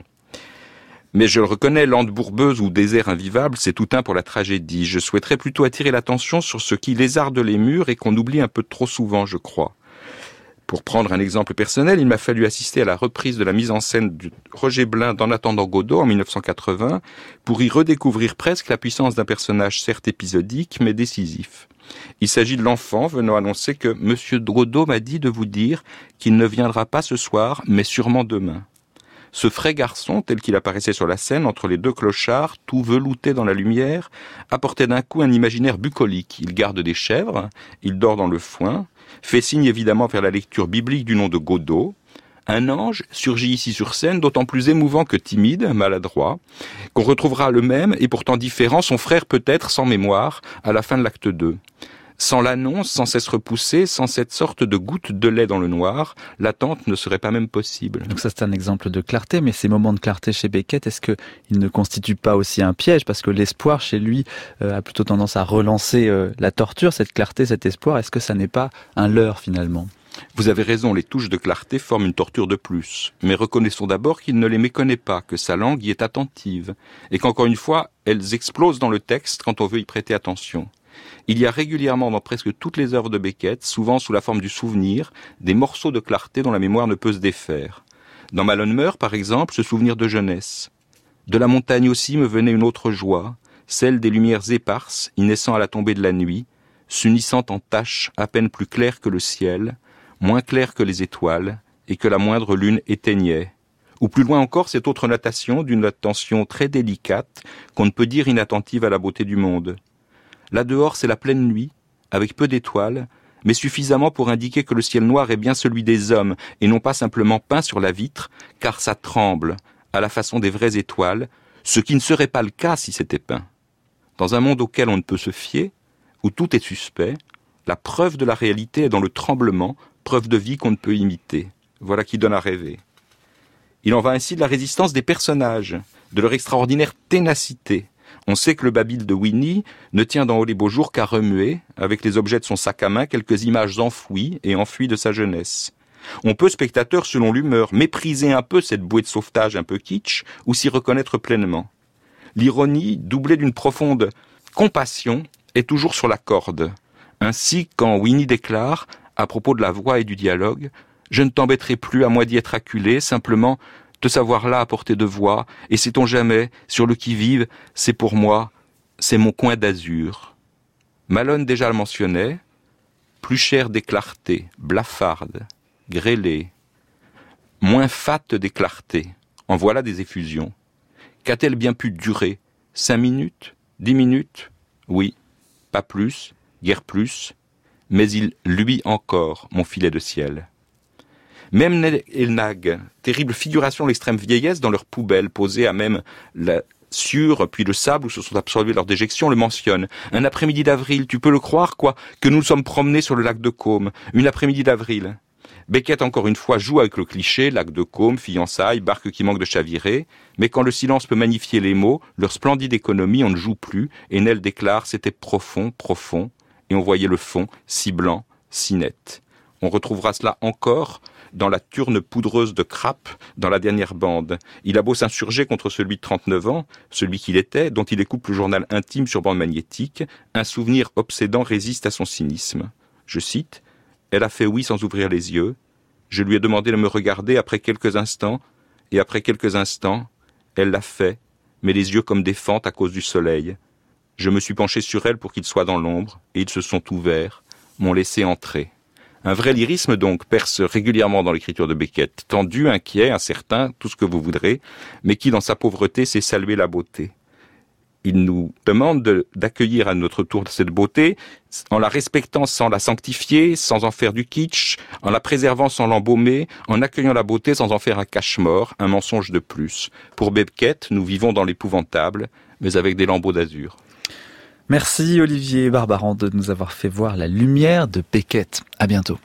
Mais je le reconnais, lande bourbeuse ou désert invivable, c'est tout un pour la tragédie. Je souhaiterais plutôt attirer l'attention sur ce qui lézarde les murs et qu'on oublie un peu trop souvent, je crois. Pour prendre un exemple personnel, il m'a fallu assister à la reprise de la mise en scène de Roger Blin d'En attendant Godot en dix-neuf cent quatre-vingts pour y redécouvrir presque la puissance d'un personnage certes épisodique mais décisif. Il s'agit de l'enfant venant annoncer que Monsieur Godot m'a dit de vous dire qu'il ne viendra pas ce soir mais sûrement demain. Ce frais garçon, tel qu'il apparaissait sur la scène entre les deux clochards, tout velouté dans la lumière, apportait d'un coup un imaginaire bucolique. Il garde des chèvres, il dort dans le foin, fait signe évidemment vers la lecture biblique du nom de Godot. Un ange surgit ici sur scène, d'autant plus émouvant que timide, maladroit, qu'on retrouvera le même et pourtant différent, son frère peut-être sans mémoire, à la fin de l'acte deux. Sans l'annonce, sans cesse repoussée, sans cette sorte de goutte de lait dans le noir, l'attente ne serait pas même possible. Donc ça c'est un exemple de clarté, mais ces moments de clarté chez Beckett, est-ce qu'ils ne constituent pas aussi un piège ? Parce que l'espoir chez lui euh, a plutôt tendance à relancer euh, la torture, cette clarté, cet espoir, est-ce que ça n'est pas un leurre finalement ? Vous avez raison, les touches de clarté forment une torture de plus. Mais reconnaissons d'abord qu'il ne les méconnaît pas, que sa langue y est attentive, et qu'encore une fois, elles explosent dans le texte quand on veut y prêter attention. Il y a régulièrement dans presque toutes les œuvres de Beckett, souvent sous la forme du souvenir, des morceaux de clarté dont la mémoire ne peut se défaire. Dans Malone-Meur, par exemple, ce souvenir de jeunesse. De la montagne aussi me venait une autre joie, celle des lumières éparses, y naissant à la tombée de la nuit, s'unissant en taches à peine plus claires que le ciel, moins claires que les étoiles, et que la moindre lune éteignait. Ou plus loin encore, cette autre notation d'une attention très délicate, qu'on ne peut dire inattentive à la beauté du monde. Là dehors, c'est la pleine nuit, avec peu d'étoiles, mais suffisamment pour indiquer que le ciel noir est bien celui des hommes, et non pas simplement peint sur la vitre, car ça tremble, à la façon des vraies étoiles, ce qui ne serait pas le cas si c'était peint. Dans un monde auquel on ne peut se fier, où tout est suspect, la preuve de la réalité est dans le tremblement, preuve de vie qu'on ne peut imiter. Voilà qui donne à rêver. Il en va ainsi de la résistance des personnages, de leur extraordinaire ténacité. On sait que le babil de Winnie ne tient dans Oh les beaux jours qu'à remuer, avec les objets de son sac à main, quelques images enfouies et enfuies de sa jeunesse. On peut, spectateur selon l'humeur, mépriser un peu cette bouée de sauvetage un peu kitsch, ou s'y reconnaître pleinement. L'ironie, doublée d'une profonde compassion, est toujours sur la corde. Ainsi, quand Winnie déclare, à propos de la voix et du dialogue, « Je ne t'embêterai plus à moi d'y être acculé, simplement te savoir là à portée de voix, et sait-on jamais, sur le qui-vive, c'est pour moi, c'est mon coin d'azur. » Malone déjà le mentionnait, plus cher des clartés, blafarde, grêlée, moins fat des clartés, en voilà des effusions. Qu'a-t-elle bien pu durer? Cinq minutes? Dix minutes? Oui, pas plus, guère plus, mais il luit encore, mon filet de ciel. Même Ned et Nag, terrible figuration de l'extrême vieillesse dans leur poubelle, posée à même la sur, puis le sable où se sont absorbées leurs déjections, le mentionne. Un après-midi d'avril, tu peux le croire, quoi, que nous nous sommes promenés sur le lac de Caume. Une après-midi d'avril. Beckett, encore une fois, joue avec le cliché, lac de Caume, fiançailles, barque qui manque de chavirer, mais quand le silence peut magnifier les mots, leur splendide économie, on ne joue plus, et Nell déclare, c'était profond, profond, et on voyait le fond, si blanc, si net. On retrouvera cela encore dans la turne poudreuse de Krapp, dans la dernière bande. Il a beau s'insurger contre celui de trente-neuf ans, celui qu'il était, dont il découpe le journal intime sur bande magnétique, un souvenir obsédant résiste à son cynisme. Je cite, « Elle a fait oui sans ouvrir les yeux. Je lui ai demandé de me regarder après quelques instants, et après quelques instants, elle l'a fait, mais les yeux comme des fentes à cause du soleil. Je me suis penché sur elle pour qu'ils soient dans l'ombre, et ils se sont ouverts, m'ont laissé entrer. » Un vrai lyrisme, donc, perce régulièrement dans l'écriture de Beckett, tendu, inquiet, incertain, tout ce que vous voudrez, mais qui, dans sa pauvreté, sait saluer la beauté. Il nous demande de, d'accueillir à notre tour cette beauté, en la respectant sans la sanctifier, sans en faire du kitsch, en la préservant sans l'embaumer, en accueillant la beauté sans en faire un cache-mort, un mensonge de plus. Pour Beckett, nous vivons dans l'épouvantable, mais avec des lambeaux d'azur. Merci Olivier Barbaran de nous avoir fait voir la lumière de Beckett. À bientôt.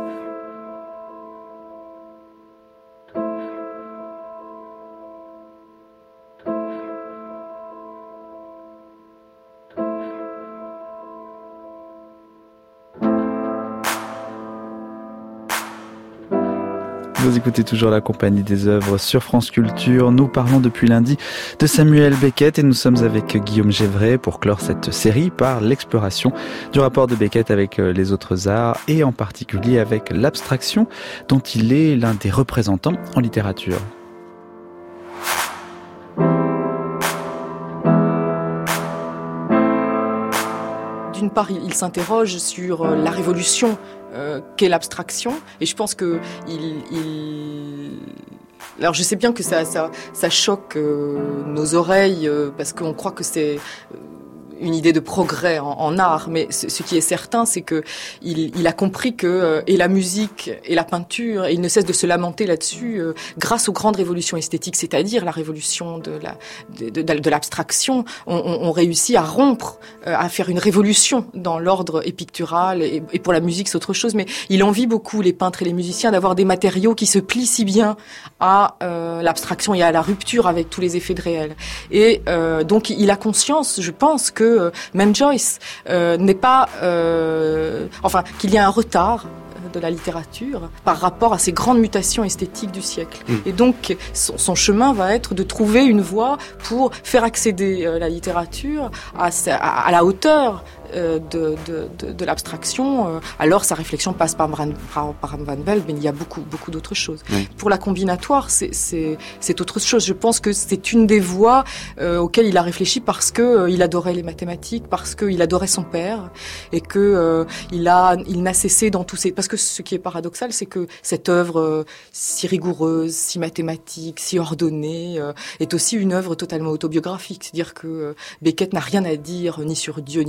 Vous écoutez toujours la compagnie des œuvres sur France Culture. Nous parlons depuis lundi de Samuel Beckett et nous sommes avec Guillaume Gévray pour clore cette série par l'exploration du rapport de Beckett avec les autres arts et en particulier avec l'abstraction dont il est l'un des représentants en littérature. D'une part, il, il s'interroge sur la révolution euh, qu'est l'abstraction, et je pense que il, il... alors je sais bien que ça, ça, ça choque euh, nos oreilles euh, parce qu'on croit que c'est euh, une idée de progrès en, en art, mais ce, ce qui est certain, c'est que il, il a compris que euh, et la musique et la peinture, et il ne cesse de se lamenter là-dessus, euh, grâce aux grandes révolutions esthétiques, c'est-à-dire la révolution de la de, de, de l'abstraction, on, on, on réussit à rompre, euh, à faire une révolution dans l'ordre épictural, et, et pour la musique c'est autre chose, mais il envie beaucoup les peintres et les musiciens d'avoir des matériaux qui se plient si bien à euh, l'abstraction et à la rupture avec tous les effets de réel. Et euh, donc il a conscience, je pense, que Euh, même Joyce euh, n'est pas, euh, enfin, qu'il y a un retard de la littérature par rapport à ces grandes mutations esthétiques du siècle. Mmh. Et donc, son, son chemin va être de trouver une voie pour faire accéder euh, la littérature à, sa, à, à la hauteur euh, de, de, de, de l'abstraction. Euh, alors, sa réflexion passe par, par, par Van Velde, mais il y a beaucoup, beaucoup d'autres choses. Mmh. Pour la combinatoire, c'est, c'est, c'est autre chose. Je pense que c'est une des voies euh, auxquelles il a réfléchi parce que euh, il adorait les mathématiques, parce qu'il adorait son père, et que euh, il a, il n'a cessé dans tous ces, parce que ce qui est paradoxal, c'est que cette œuvre euh, si rigoureuse, si mathématique, si ordonnée, euh, est aussi une œuvre totalement autobiographique. C'est-à-dire que euh, Beckett n'a rien à dire ni sur Dieu, ni sur l'existence,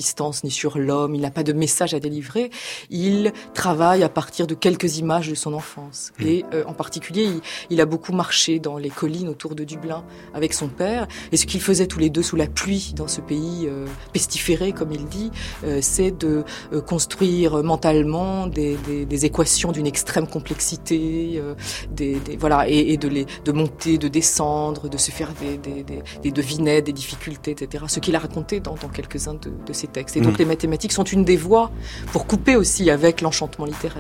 l'existence ni sur l'homme, il n'a pas de message à délivrer. Il travaille à partir de quelques images de son enfance. Mmh. Et euh, en particulier, il, il a beaucoup marché dans les collines autour de Dublin avec son père. Et ce qu'ils faisaient tous les deux sous la pluie dans ce pays euh, pestiféré, comme il dit, euh, c'est de euh, construire mentalement des, des, des équations d'une extrême complexité, euh, des, des, voilà, et, et de, les, de monter, de descendre, de se faire des, des, des, des devinettes, des difficultés, et cetera. Ce qu'il a raconté dans, dans quelques-uns de, de ses textes. Et donc mmh. les mathématiques sont une des voies pour couper aussi avec l'enchantement littéraire.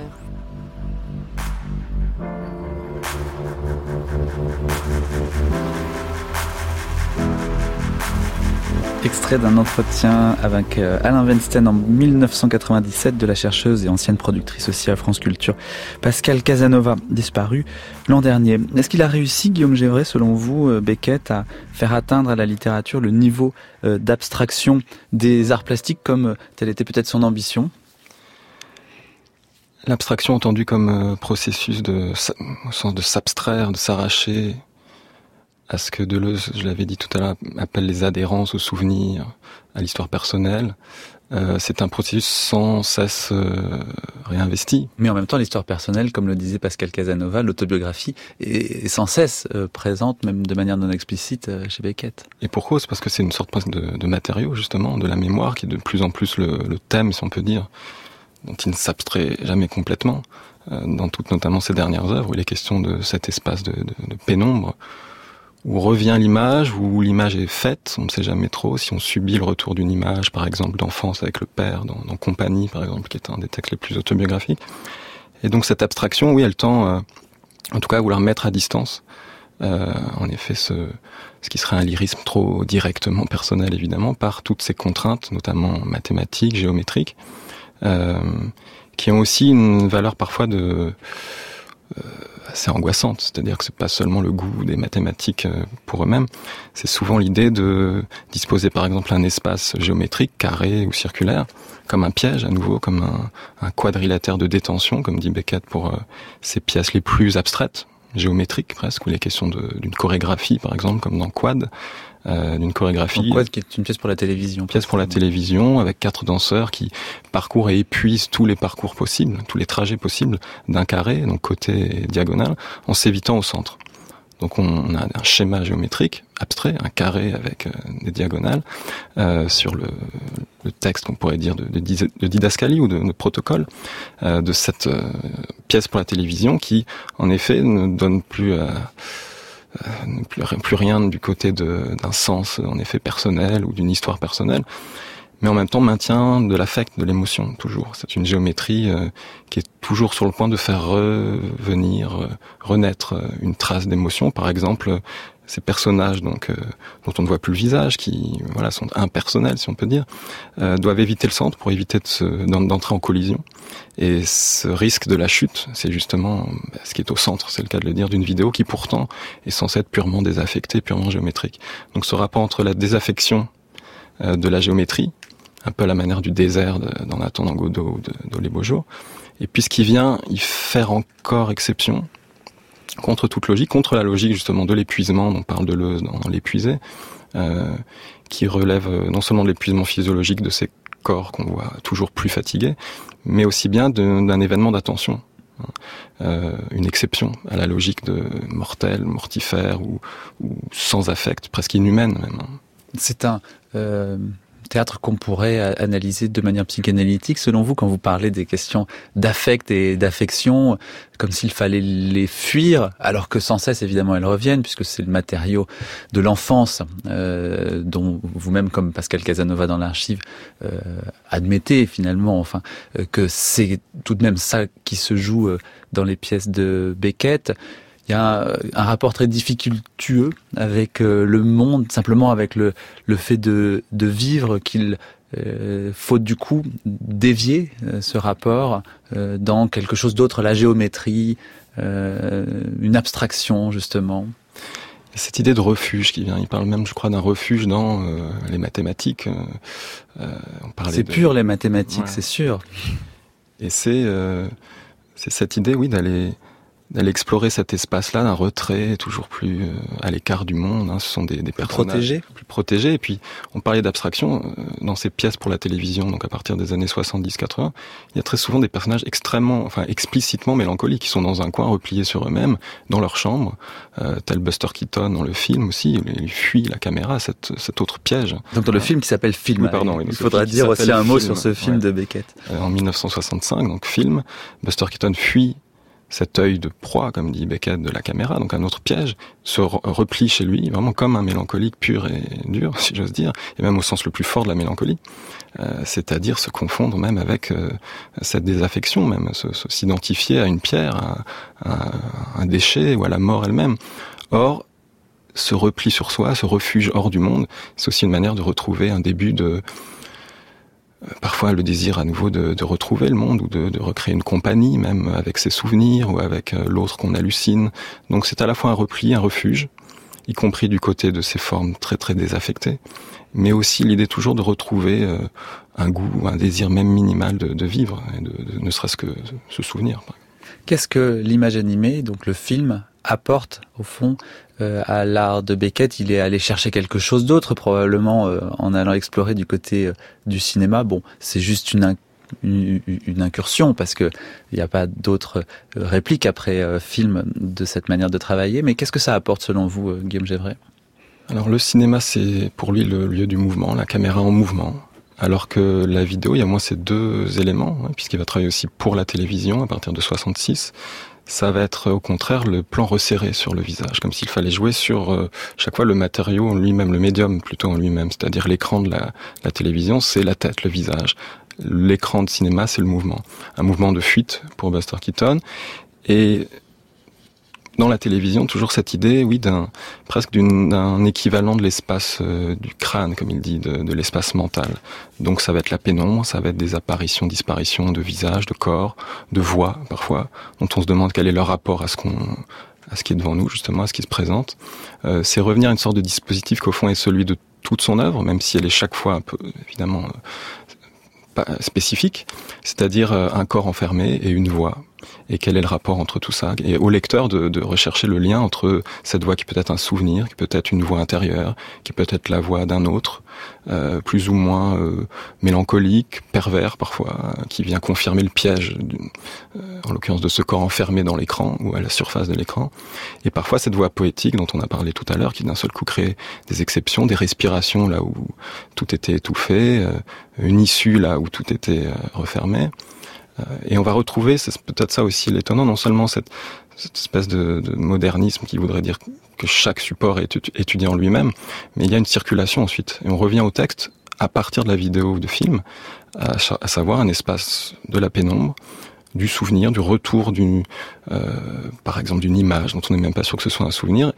Extrait d'un entretien avec Alain Weinstein en mille neuf cent quatre-vingt-dix-sept de la chercheuse et ancienne productrice aussi à France Culture, Pascale Casanova, disparue l'an dernier. Est-ce qu'il a réussi, Guillaume Gévray, selon vous, Beckett, à faire atteindre à la littérature le niveau d'abstraction des arts plastiques comme telle était peut-être son ambition ? L'abstraction entendue comme processus de, au sens de s'abstraire, de s'arracher à ce que Deleuze, je l'avais dit tout à l'heure, appelle les adhérences aux souvenirs, à l'histoire personnelle. Euh, c'est un processus sans cesse euh, réinvesti. Mais en même temps, l'histoire personnelle, comme le disait Pascale Casanova, l'autobiographie est, est sans cesse euh, présente, même de manière non explicite, euh, chez Beckett. Et pour cause, parce que c'est une sorte de, de matériau, justement, de la mémoire, qui est de plus en plus le, le thème, si on peut dire, dont il ne s'abstrait jamais complètement, euh, dans toutes notamment ses dernières œuvres, où il est question de cet espace de, de, de pénombre, où revient l'image, où l'image est faite, on ne sait jamais trop, si on subit le retour d'une image, par exemple d'enfance avec le père, dans, dans Compagnie, par exemple, qui est un des textes les plus autobiographiques. Et donc cette abstraction, oui, elle tend, euh, en tout cas, à vouloir mettre à distance, euh, en effet, ce, ce qui serait un lyrisme trop directement personnel, évidemment, par toutes ces contraintes, notamment mathématiques, géométriques, euh, qui ont aussi une valeur parfois de... Euh, assez angoissante, c'est-à-dire que c'est pas seulement le goût des mathématiques pour eux-mêmes, c'est souvent l'idée de disposer par exemple un espace géométrique, carré ou circulaire, comme un piège à nouveau, comme un, un quadrilatère de détention, comme dit Beckett pour euh, ces pièces les plus abstraites, géométriques presque, où il est question de, d'une chorégraphie par exemple, comme dans Quad, euh, d'une chorégraphie. Donc Quad qui est une pièce pour la télévision. Une pièce pour la télévision, avec quatre danseurs qui parcourent et épuisent tous les parcours possibles, tous les trajets possibles d'un carré, donc côté et diagonale, en s'évitant au centre. Donc on a un schéma géométrique abstrait, un carré avec euh, des diagonales, euh, sur le, le texte qu'on pourrait dire de, de, de didascalie ou de, de protocole, euh, de cette euh, pièce pour la télévision qui, en effet, ne donne plus... Euh, Euh, plus, plus rien du côté de, d'un sens en effet personnel ou d'une histoire personnelle, mais en même temps maintient de l'affect, de l'émotion toujours. C'est une géométrie euh, qui est toujours sur le point de faire revenir, euh, renaître euh, une trace d'émotion. Par exemple, euh, ces personnages donc euh, dont on ne voit plus le visage, qui voilà sont impersonnels si on peut dire, euh, doivent éviter le centre pour éviter de se, d'entrer en collision. Et ce risque de la chute, c'est justement bah, ce qui est au centre, c'est le cas de le dire, d'une vidéo qui pourtant est censée être purement désaffectée, purement géométrique. Donc ce rapport entre la désaffection euh, de la géométrie, un peu à la manière du désert de, dans Nathan dans Godot ou de, d'Olé Beaujour, et puis ce qui vient y faire encore exception, contre toute logique, contre la logique justement de l'épuisement dont parle Deleuze dans, dans L'Épuisé, euh, qui relève non seulement de l'épuisement physiologique de ces corps qu'on voit toujours plus fatigués, mais aussi bien de, d'un événement d'attention, euh, une exception à la logique de mortel, mortifère ou, ou sans affect, presque inhumaine même. C'est un... Euh... théâtre qu'on pourrait analyser de manière psychanalytique, selon vous, quand vous parlez des questions d'affect et d'affection, comme s'il fallait les fuir, alors que sans cesse, évidemment, elles reviennent, puisque c'est le matériau de l'enfance, euh, dont vous-même, comme Pascale Casanova dans l'archive, euh, admettez finalement, enfin, euh, que c'est tout de même ça qui se joue euh, dans les pièces de Beckett. Il y a un rapport très difficultueux avec le monde, simplement avec le, le fait de, de vivre, qu'il euh, faut du coup dévier euh, ce rapport euh, dans quelque chose d'autre, la géométrie, euh, une abstraction justement. Et cette idée de refuge qui vient, il parle même, je crois, d'un refuge dans euh, les mathématiques. Euh, on parlait c'est de... pur les mathématiques, ouais. C'est sûr. Et c'est, euh, c'est cette idée, oui, d'aller d'aller explorer cet espace-là, d'un retrait toujours plus euh, à l'écart du monde. Hein. Ce sont des, des personnages protégés. plus protégés. Et puis, on parlait d'abstraction euh, dans ces pièces pour la télévision, donc à partir des années soixante-dix quatre-vingts. Il y a très souvent des personnages extrêmement, enfin explicitement mélancoliques, qui sont dans un coin, repliés sur eux-mêmes, dans leur chambre, euh, tel Buster Keaton dans le film aussi. Il fuit la caméra, cette, cet autre piège. Donc dans le film qui s'appelle Film. Oui, pardon. Oui, il faudra dire aussi un mot film, sur ce film ouais. de Beckett. Euh, en dix-neuf cent soixante-cinq, donc film, Buster Keaton fuit cet œil de proie, comme dit Beckett, de la caméra, donc un autre piège, se re- replie chez lui, vraiment comme un mélancolique pur et dur, si j'ose dire, et même au sens le plus fort de la mélancolie, euh, c'est-à-dire se confondre même avec euh, cette désaffection, même se, se, s'identifier à une pierre, à, à un déchet ou à la mort elle-même. Or, ce repli sur soi, ce refuge hors du monde, c'est aussi une manière de retrouver un début de... Parfois le désir à nouveau de, de retrouver le monde ou de, de recréer une compagnie, même avec ses souvenirs ou avec l'autre qu'on hallucine. Donc c'est à la fois un repli, un refuge, y compris du côté de ces formes très très désaffectées, mais aussi l'idée toujours de retrouver euh, un goût, un désir même minimal de, de vivre, et de, de, ne serait-ce que se souvenir. Qu'est-ce que l'image animée, donc le film, apporte au fond euh, à l'art de Beckett? Il est allé chercher quelque chose d'autre probablement euh, en allant explorer du côté euh, du cinéma. Bon, c'est juste une, inc- une, une incursion parce que il n'y a pas d'autres euh, répliques après euh, film de cette manière de travailler. Mais qu'est-ce que ça apporte selon vous, euh, Guillaume Gévray? Alors le cinéma, c'est pour lui le lieu du mouvement, la caméra en mouvement. Alors que la vidéo, il y a moins ces deux éléments, hein, puisqu'il va travailler aussi pour la télévision à partir de soixante-six. Ça va être au contraire le plan resserré sur le visage, comme s'il fallait jouer sur euh, chaque fois le matériau en lui-même, le médium plutôt en lui-même, c'est-à-dire l'écran de la, la télévision, c'est la tête, le visage. L'écran de cinéma, c'est le mouvement. Un mouvement de fuite pour Buster Keaton. Et dans la télévision, toujours cette idée, oui, d'un presque d'une, d'un équivalent de l'espace euh, du crâne, comme il dit, de, de l'espace mental. Donc ça va être la pénombre, ça va être des apparitions, disparitions de visages, de corps, de voix, parfois, dont on se demande quel est leur rapport à ce qu'on, à ce qui est devant nous, justement, à ce qui se présente. Euh, c'est revenir à une sorte de dispositif qu'au fond est celui de toute son œuvre, même si elle est chaque fois un peu, évidemment, euh, pas spécifique, c'est-à-dire euh, un corps enfermé et une voix. Et quel est le rapport entre tout ça? Et au lecteur de, de rechercher le lien entre cette voix qui peut être un souvenir, qui peut être une voix intérieure, qui peut être la voix d'un autre, euh, plus ou moins euh, mélancolique, pervers parfois, euh, qui vient confirmer le piège, euh, en l'occurrence de ce corps enfermé dans l'écran ou à la surface de l'écran. Et parfois cette voix poétique dont on a parlé tout à l'heure, qui d'un seul coup crée des exceptions, des respirations là où tout était étouffé, euh, une issue là où tout était euh, refermé. Et on va retrouver, c'est peut-être ça aussi l'étonnant, non seulement cette, cette espèce de, de modernisme qui voudrait dire que chaque support est étudié en lui-même, mais il y a une circulation ensuite. Et on revient au texte à partir de la vidéo ou de film, à, à savoir un espace de la pénombre, du souvenir, du retour d'une, euh, par exemple d'une image dont on n'est même pas sûr que ce soit un souvenir,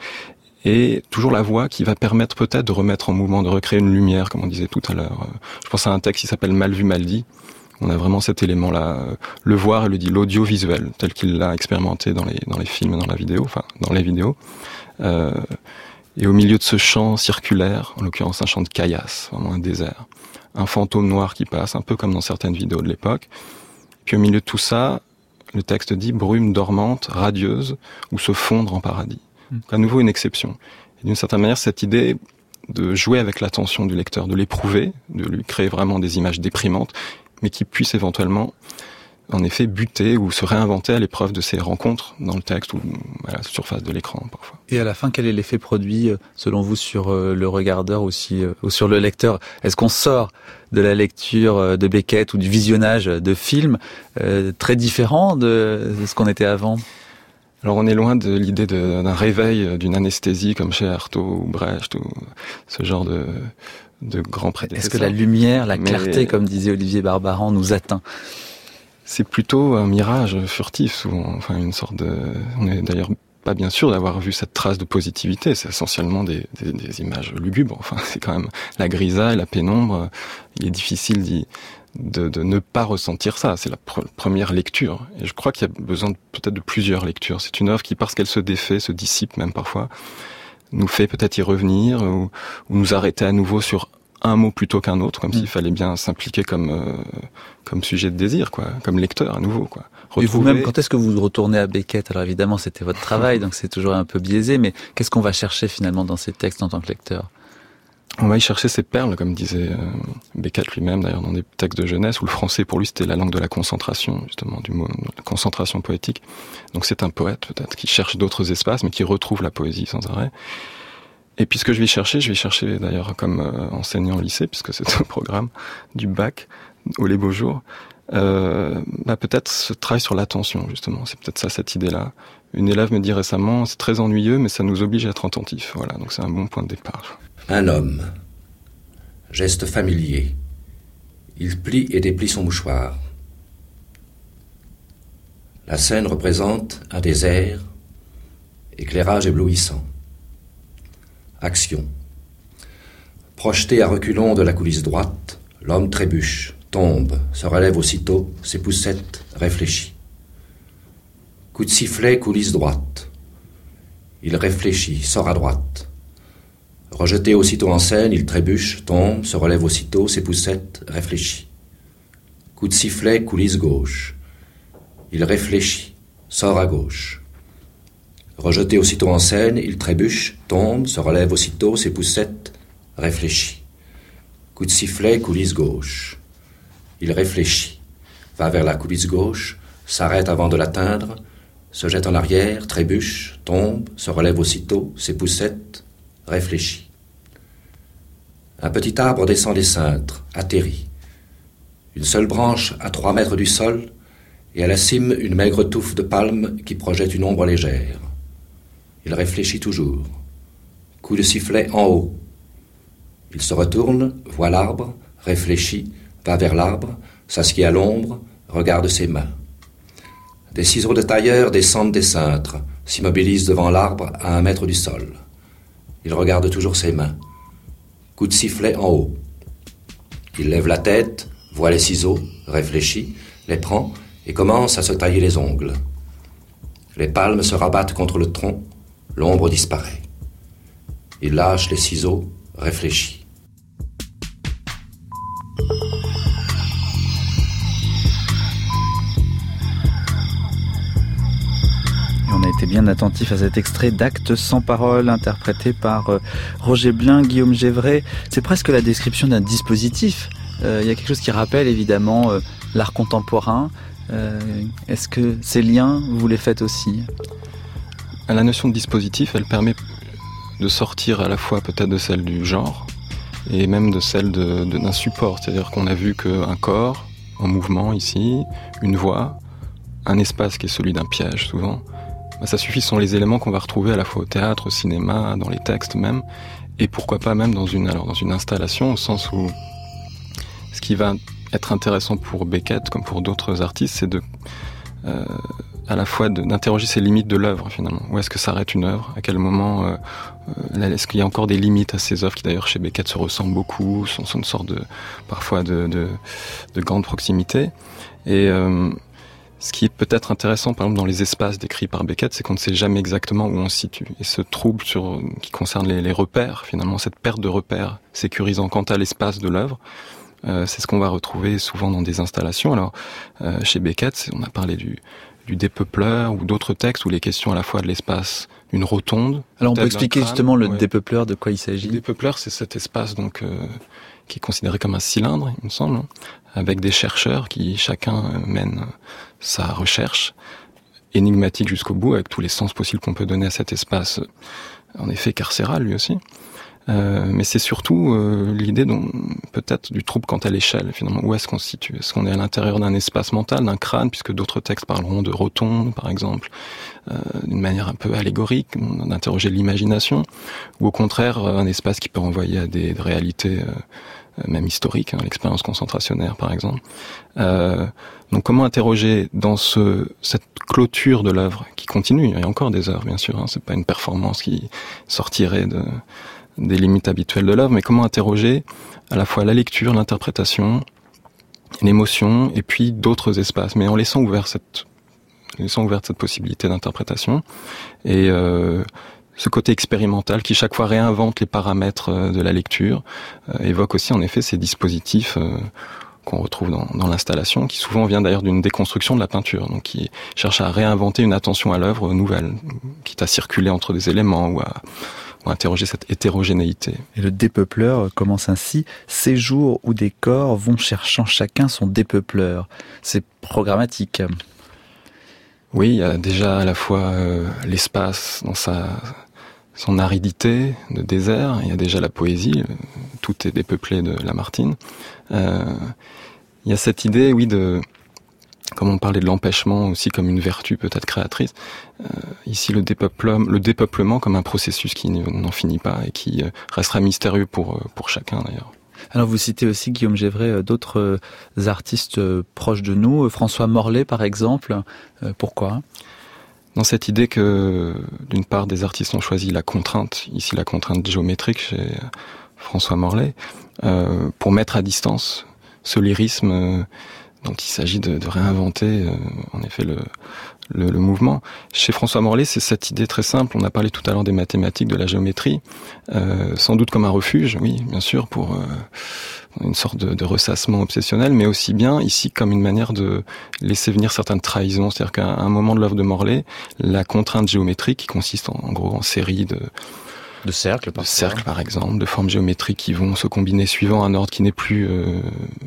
et toujours la voix qui va permettre peut-être de remettre en mouvement, de recréer une lumière, comme on disait tout à l'heure. Je pense à un texte qui s'appelle Mal vu, mal dit. On a vraiment cet élément-là, le voir et le dit, l'audiovisuel, tel qu'il l'a expérimenté dans les dans les films et dans la vidéo, enfin dans les vidéos. Euh, et au milieu de ce champ circulaire, en l'occurrence un champ de caillasse, vraiment un désert, un fantôme noir qui passe, un peu comme dans certaines vidéos de l'époque. Puis au milieu de tout ça, le texte dit brume dormante, radieuse, ou se fondre en paradis. Donc à nouveau une exception. Et d'une certaine manière, cette idée de jouer avec l'attention du lecteur, de l'éprouver, de lui créer vraiment des images déprimantes, mais qui puisse éventuellement, en effet, buter ou se réinventer à l'épreuve de ces rencontres dans le texte ou à la surface de l'écran, parfois. Et à la fin, quel est l'effet produit, selon vous, sur le regardeur aussi, ou sur le lecteur? Est-ce qu'on sort de la lecture de Beckett ou du visionnage de films euh, très différent de ce qu'on était avant? Alors on est loin de l'idée de, d'un réveil, d'une anesthésie comme chez Artaud ou Brecht ou ce genre de... de grands prédécesseurs. Est-ce que la lumière, la clarté, Mais... comme disait Olivier Barbaran, nous atteint? C'est plutôt un mirage furtif, souvent. Enfin, une sorte de... On est d'ailleurs pas bien sûr d'avoir vu cette trace de positivité. C'est essentiellement des, des, des images lugubres. Enfin, c'est quand même la grisaille, la pénombre. Il est difficile d'y... De, de ne pas ressentir ça. C'est la pr- première lecture. Et je crois qu'il y a besoin de, peut-être de plusieurs lectures. C'est une œuvre qui, parce qu'elle se défait, se dissipe même parfois, nous fait peut-être y revenir ou, ou nous arrêter à nouveau sur un mot plutôt qu'un autre, comme mmh. s'il fallait bien s'impliquer comme euh, comme sujet de désir, quoi, comme lecteur à nouveau, quoi. Retrouver... Et vous-même, quand est-ce que vous retournez à Beckett? Alors évidemment, c'était votre travail, donc c'est toujours un peu biaisé, mais qu'est-ce qu'on va chercher finalement dans ces textes en tant que lecteur? On va y chercher ces perles, comme disait euh, Beckett lui-même, d'ailleurs, dans des textes de jeunesse, où le français, pour lui, c'était la langue de la concentration, justement, du mot, de la concentration poétique. Donc c'est un poète, peut-être, qui cherche d'autres espaces, mais qui retrouve la poésie sans arrêt. Et puis ce que je vais chercher, je vais chercher, d'ailleurs, comme euh, enseignant au lycée, puisque c'est un programme du bac, au Les Beaux Jours, euh, bah, peut-être ce travail sur l'attention, justement. C'est peut-être ça, cette idée-là. Une élève me dit récemment, c'est très ennuyeux, mais ça nous oblige à être attentifs. Voilà, donc c'est un bon point de départ. Un homme. Geste familier. Il plie et déplie son mouchoir. La scène représente un désert, éclairage éblouissant. Action. Projeté à reculons de la coulisse droite, l'homme trébuche, tombe, se relève aussitôt, ses poussettes réfléchit. Coup de sifflet, coulisse droite. Il réfléchit, sort à droite. Rejeté aussitôt en scène, il trébuche, tombe, se relève aussitôt, ses poussettes réfléchit. Coup de sifflet, coulisse gauche. Il réfléchit, sort à gauche. Rejeté aussitôt en scène, il trébuche, tombe, se relève aussitôt, ses poussettes réfléchit. Coup de sifflet, coulisse gauche. Il réfléchit, va vers la coulisse gauche, s'arrête avant de l'atteindre, se jette en arrière, trébuche, tombe, se relève aussitôt, ses poussettes réfléchit. Un petit arbre descend des cintres, atterrit. Une seule branche à trois mètres du sol, et à la cime une maigre touffe de palmes qui projette une ombre légère. Il réfléchit toujours. Coup de sifflet en haut. Il se retourne, voit l'arbre, réfléchit, va vers l'arbre, s'assied à l'ombre, regarde ses mains. Des ciseaux de tailleur descendent des cintres, s'immobilisent devant l'arbre à un mètre du sol. Il regarde toujours ses mains. Coup de sifflet en haut. Il lève la tête, voit les ciseaux, réfléchit, les prend et commence à se tailler les ongles. Les palmes se rabattent contre le tronc, l'ombre disparaît. Il lâche les ciseaux, réfléchit. On a été bien attentif à cet extrait d'Actes sans parole, interprété par euh, Roger Blin, Guillaume Gévray. C'est presque la description d'un dispositif. Euh, il y a quelque chose qui rappelle évidemment euh, l'art contemporain. Euh, est-ce que ces liens, vous les faites aussi ? La notion de dispositif, elle permet de sortir à la fois peut-être de celle du genre et même de celle de, de, d'un support. C'est-à-dire qu'on a vu qu'un corps en mouvement ici, une voix, un espace qui est celui d'un piège souvent, bah ça suffit, ce sont les éléments qu'on va retrouver à la fois au théâtre, au cinéma, dans les textes même, et pourquoi pas même dans une, alors dans une installation, au sens où ce qui va être intéressant pour Beckett, comme pour d'autres artistes, c'est de, euh, à la fois de, d'interroger ces limites de l'œuvre finalement. Où est-ce que s'arrête une œuvre ? À quel moment euh, euh, est-ce qu'il y a encore des limites à ces œuvres qui d'ailleurs chez Beckett se ressemblent beaucoup, sont, sont une sorte de, parfois de, de, de grande proximité. Et euh, ce qui est peut-être intéressant, par exemple, dans les espaces décrits par Beckett, c'est qu'on ne sait jamais exactement où on se situe. Et ce trouble sur, qui concerne les, les repères, finalement, cette perte de repères sécurisant quant à l'espace de l'œuvre, euh, c'est ce qu'on va retrouver souvent dans des installations. Alors, euh, chez Beckett, on a parlé du, du dépeupleur ou d'autres textes où les questions à la fois de l'espace, une rotonde. Alors, on peut expliquer crâne, justement le ouais. dépeupleur, de quoi il s'agit ? Le dépeupleur, c'est cet espace, donc, euh, qui est considéré comme un cylindre, il me semble, hein, avec des chercheurs qui chacun mène sa recherche énigmatique jusqu'au bout, avec tous les sens possibles qu'on peut donner à cet espace, en effet carcéral lui aussi. Euh, mais c'est surtout euh, l'idée dont, peut-être du trouble quant à l'échelle, finalement. Où est-ce qu'on se situe ? Est-ce qu'on est à l'intérieur d'un espace mental, d'un crâne, puisque d'autres textes parleront de rotonde, par exemple, euh, d'une manière un peu allégorique, d'interroger l'imagination, ou au contraire, un espace qui peut renvoyer à des, des réalités euh, même historiques, hein, l'expérience concentrationnaire, par exemple. Euh, donc comment interroger dans ce, cette clôture de l'œuvre qui continue ? Il y a encore des œuvres, bien sûr, hein, c'est pas une performance qui sortirait de... des limites habituelles de l'œuvre, mais comment interroger à la fois la lecture, l'interprétation, l'émotion, et puis d'autres espaces, mais en laissant ouvert cette, en laissant ouverte cette possibilité d'interprétation. Et euh, ce côté expérimental qui chaque fois réinvente les paramètres de la lecture, euh, évoque aussi en effet ces dispositifs euh, qu'on retrouve dans, dans l'installation, qui souvent vient d'ailleurs d'une déconstruction de la peinture, donc qui cherche à réinventer une attention à l'œuvre nouvelle, quitte à circuler entre des éléments ou à, ou à interroger cette hétérogénéité. Et le dépeupleur commence ainsi: ces jours où des corps vont cherchant chacun son dépeupleur. C'est programmatique. Oui, il y a déjà à la fois euh, l'espace dans sa son aridité de désert, il y a déjà la poésie, tout est dépeuplé de Lamartine. Euh, il y a cette idée, oui, de, comme on parlait de l'empêchement aussi comme une vertu peut-être créatrice, euh, ici le dépeuplement, le dépeuplement comme un processus qui n'en finit pas et qui restera mystérieux pour, pour chacun d'ailleurs. Alors vous citez aussi, Guillaume Gévray, d'autres artistes proches de nous, François Morlet par exemple, pourquoi ? Dans cette idée que, d'une part, des artistes ont choisi la contrainte, ici la contrainte géométrique chez François Morlet, euh, pour mettre à distance ce lyrisme euh, dont il s'agit de, de réinventer, euh, en effet, le, le, le mouvement. Chez François Morlet, c'est cette idée très simple. On a parlé tout à l'heure des mathématiques, de la géométrie, euh, sans doute comme un refuge, oui, bien sûr, pour euh, une sorte de, de ressassement obsessionnel, mais aussi bien ici comme une manière de laisser venir certaines trahisons. C'est-à-dire qu'à un moment de l'œuvre de Morlet, la contrainte géométrique, qui consiste en, en gros en série de de cercles, de cercles par exemple, de formes géométriques qui vont se combiner suivant un ordre qui n'est plus euh,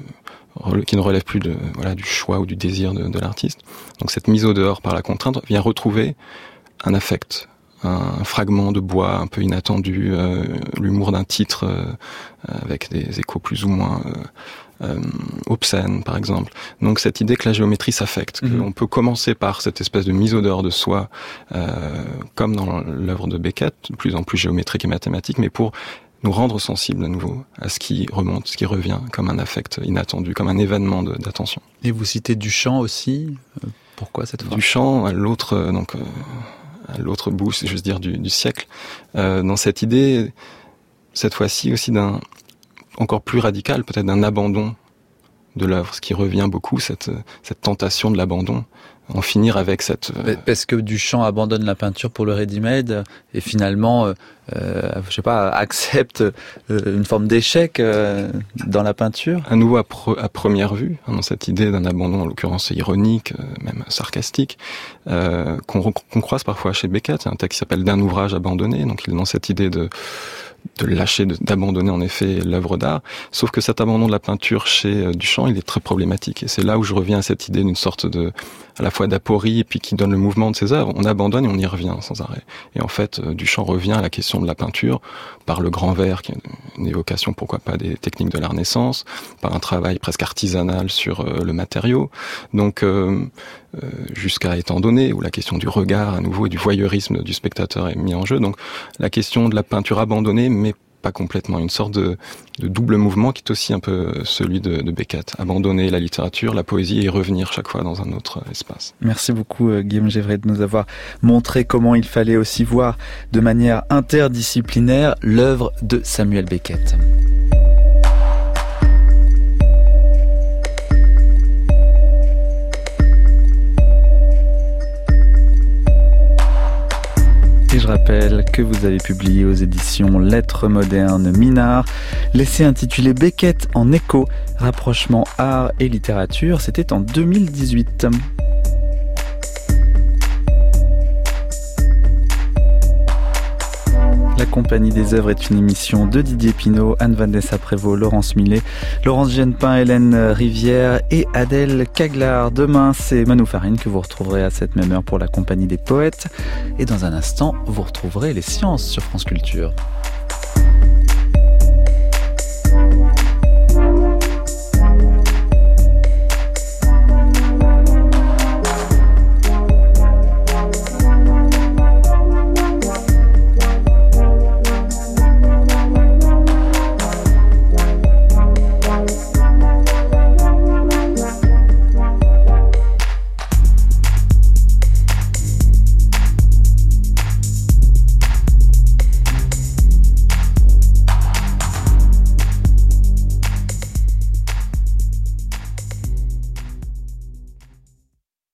qui ne relève plus de voilà du choix ou du désir de, de l'artiste. Donc cette mise au dehors par la contrainte vient retrouver un affect, un fragment de bois un peu inattendu, euh, l'humour d'un titre euh, avec des échos plus ou moins euh, euh, obscènes par exemple. Donc cette idée que la géométrie s'affecte, mmh. qu'on peut commencer par cette espèce de mise au dehors de soi, euh, comme dans l'œuvre de Beckett, de plus en plus géométrique et mathématique, mais pour nous rendre sensibles à nouveau à ce qui remonte, ce qui revient comme un affect inattendu, comme un événement de, d'attention. Et vous citez Duchamp aussi. Pourquoi cette fois ? Duchamp, à l'autre donc. Euh, à l'autre bout, si j'ose dire, du, du siècle, euh, dans cette idée, cette fois-ci aussi d'un, encore plus radical, peut-être d'un abandon de l'œuvre, ce qui revient beaucoup, cette, cette tentation de l'abandon, en finir avec cette... Euh... Parce que Duchamp abandonne la peinture pour le ready-made, et finalement, euh, euh, je sais pas, accepte euh, une forme d'échec euh, dans la peinture. À nouveau à, pre- à première vue, hein, dans cette idée d'un abandon, en l'occurrence ironique, euh, même sarcastique, euh, qu'on, qu'on croise parfois chez Beckett. Il y a un texte qui s'appelle « D'un ouvrage abandonné », donc il est dans cette idée de... de lâcher, de, d'abandonner en effet l'œuvre d'art. Sauf que cet abandon de la peinture chez euh, Duchamp, il est très problématique. Et c'est là où je reviens à cette idée d'une sorte de, à la fois d'aporie et puis qui donne le mouvement de ses œuvres. On abandonne et on y revient sans arrêt. Et en fait, euh, Duchamp revient à la question de la peinture par le grand verre, qui est une évocation, pourquoi pas, des techniques de la Renaissance, par un travail presque artisanal sur euh, le matériau. Donc, euh, euh, jusqu'à étant donné, où la question du regard à nouveau et du voyeurisme du spectateur est mis en jeu. Donc, la question de la peinture abandonnée, mais pas complètement, une sorte de, de double mouvement qui est aussi un peu celui de, de Beckett. Abandonner la littérature, la poésie et revenir chaque fois dans un autre espace. Merci beaucoup Guillaume Gévray de nous avoir montré comment il fallait aussi voir de manière interdisciplinaire l'œuvre de Samuel Beckett. Et je rappelle que vous avez publié aux éditions Lettres modernes Minard l'essai intitulé Beckett en écho, rapprochement art et littérature. C'était en deux mille dix-huit. La Compagnie des œuvres est une émission de Didier Pinault, Anne-Vanessa Prévost, Laurence Millet, Laurence Genepin, Hélène Rivière et Adèle Caglar. Demain, c'est Manou Farine que vous retrouverez à cette même heure pour la Compagnie des poètes. Et dans un instant, vous retrouverez les sciences sur France Culture.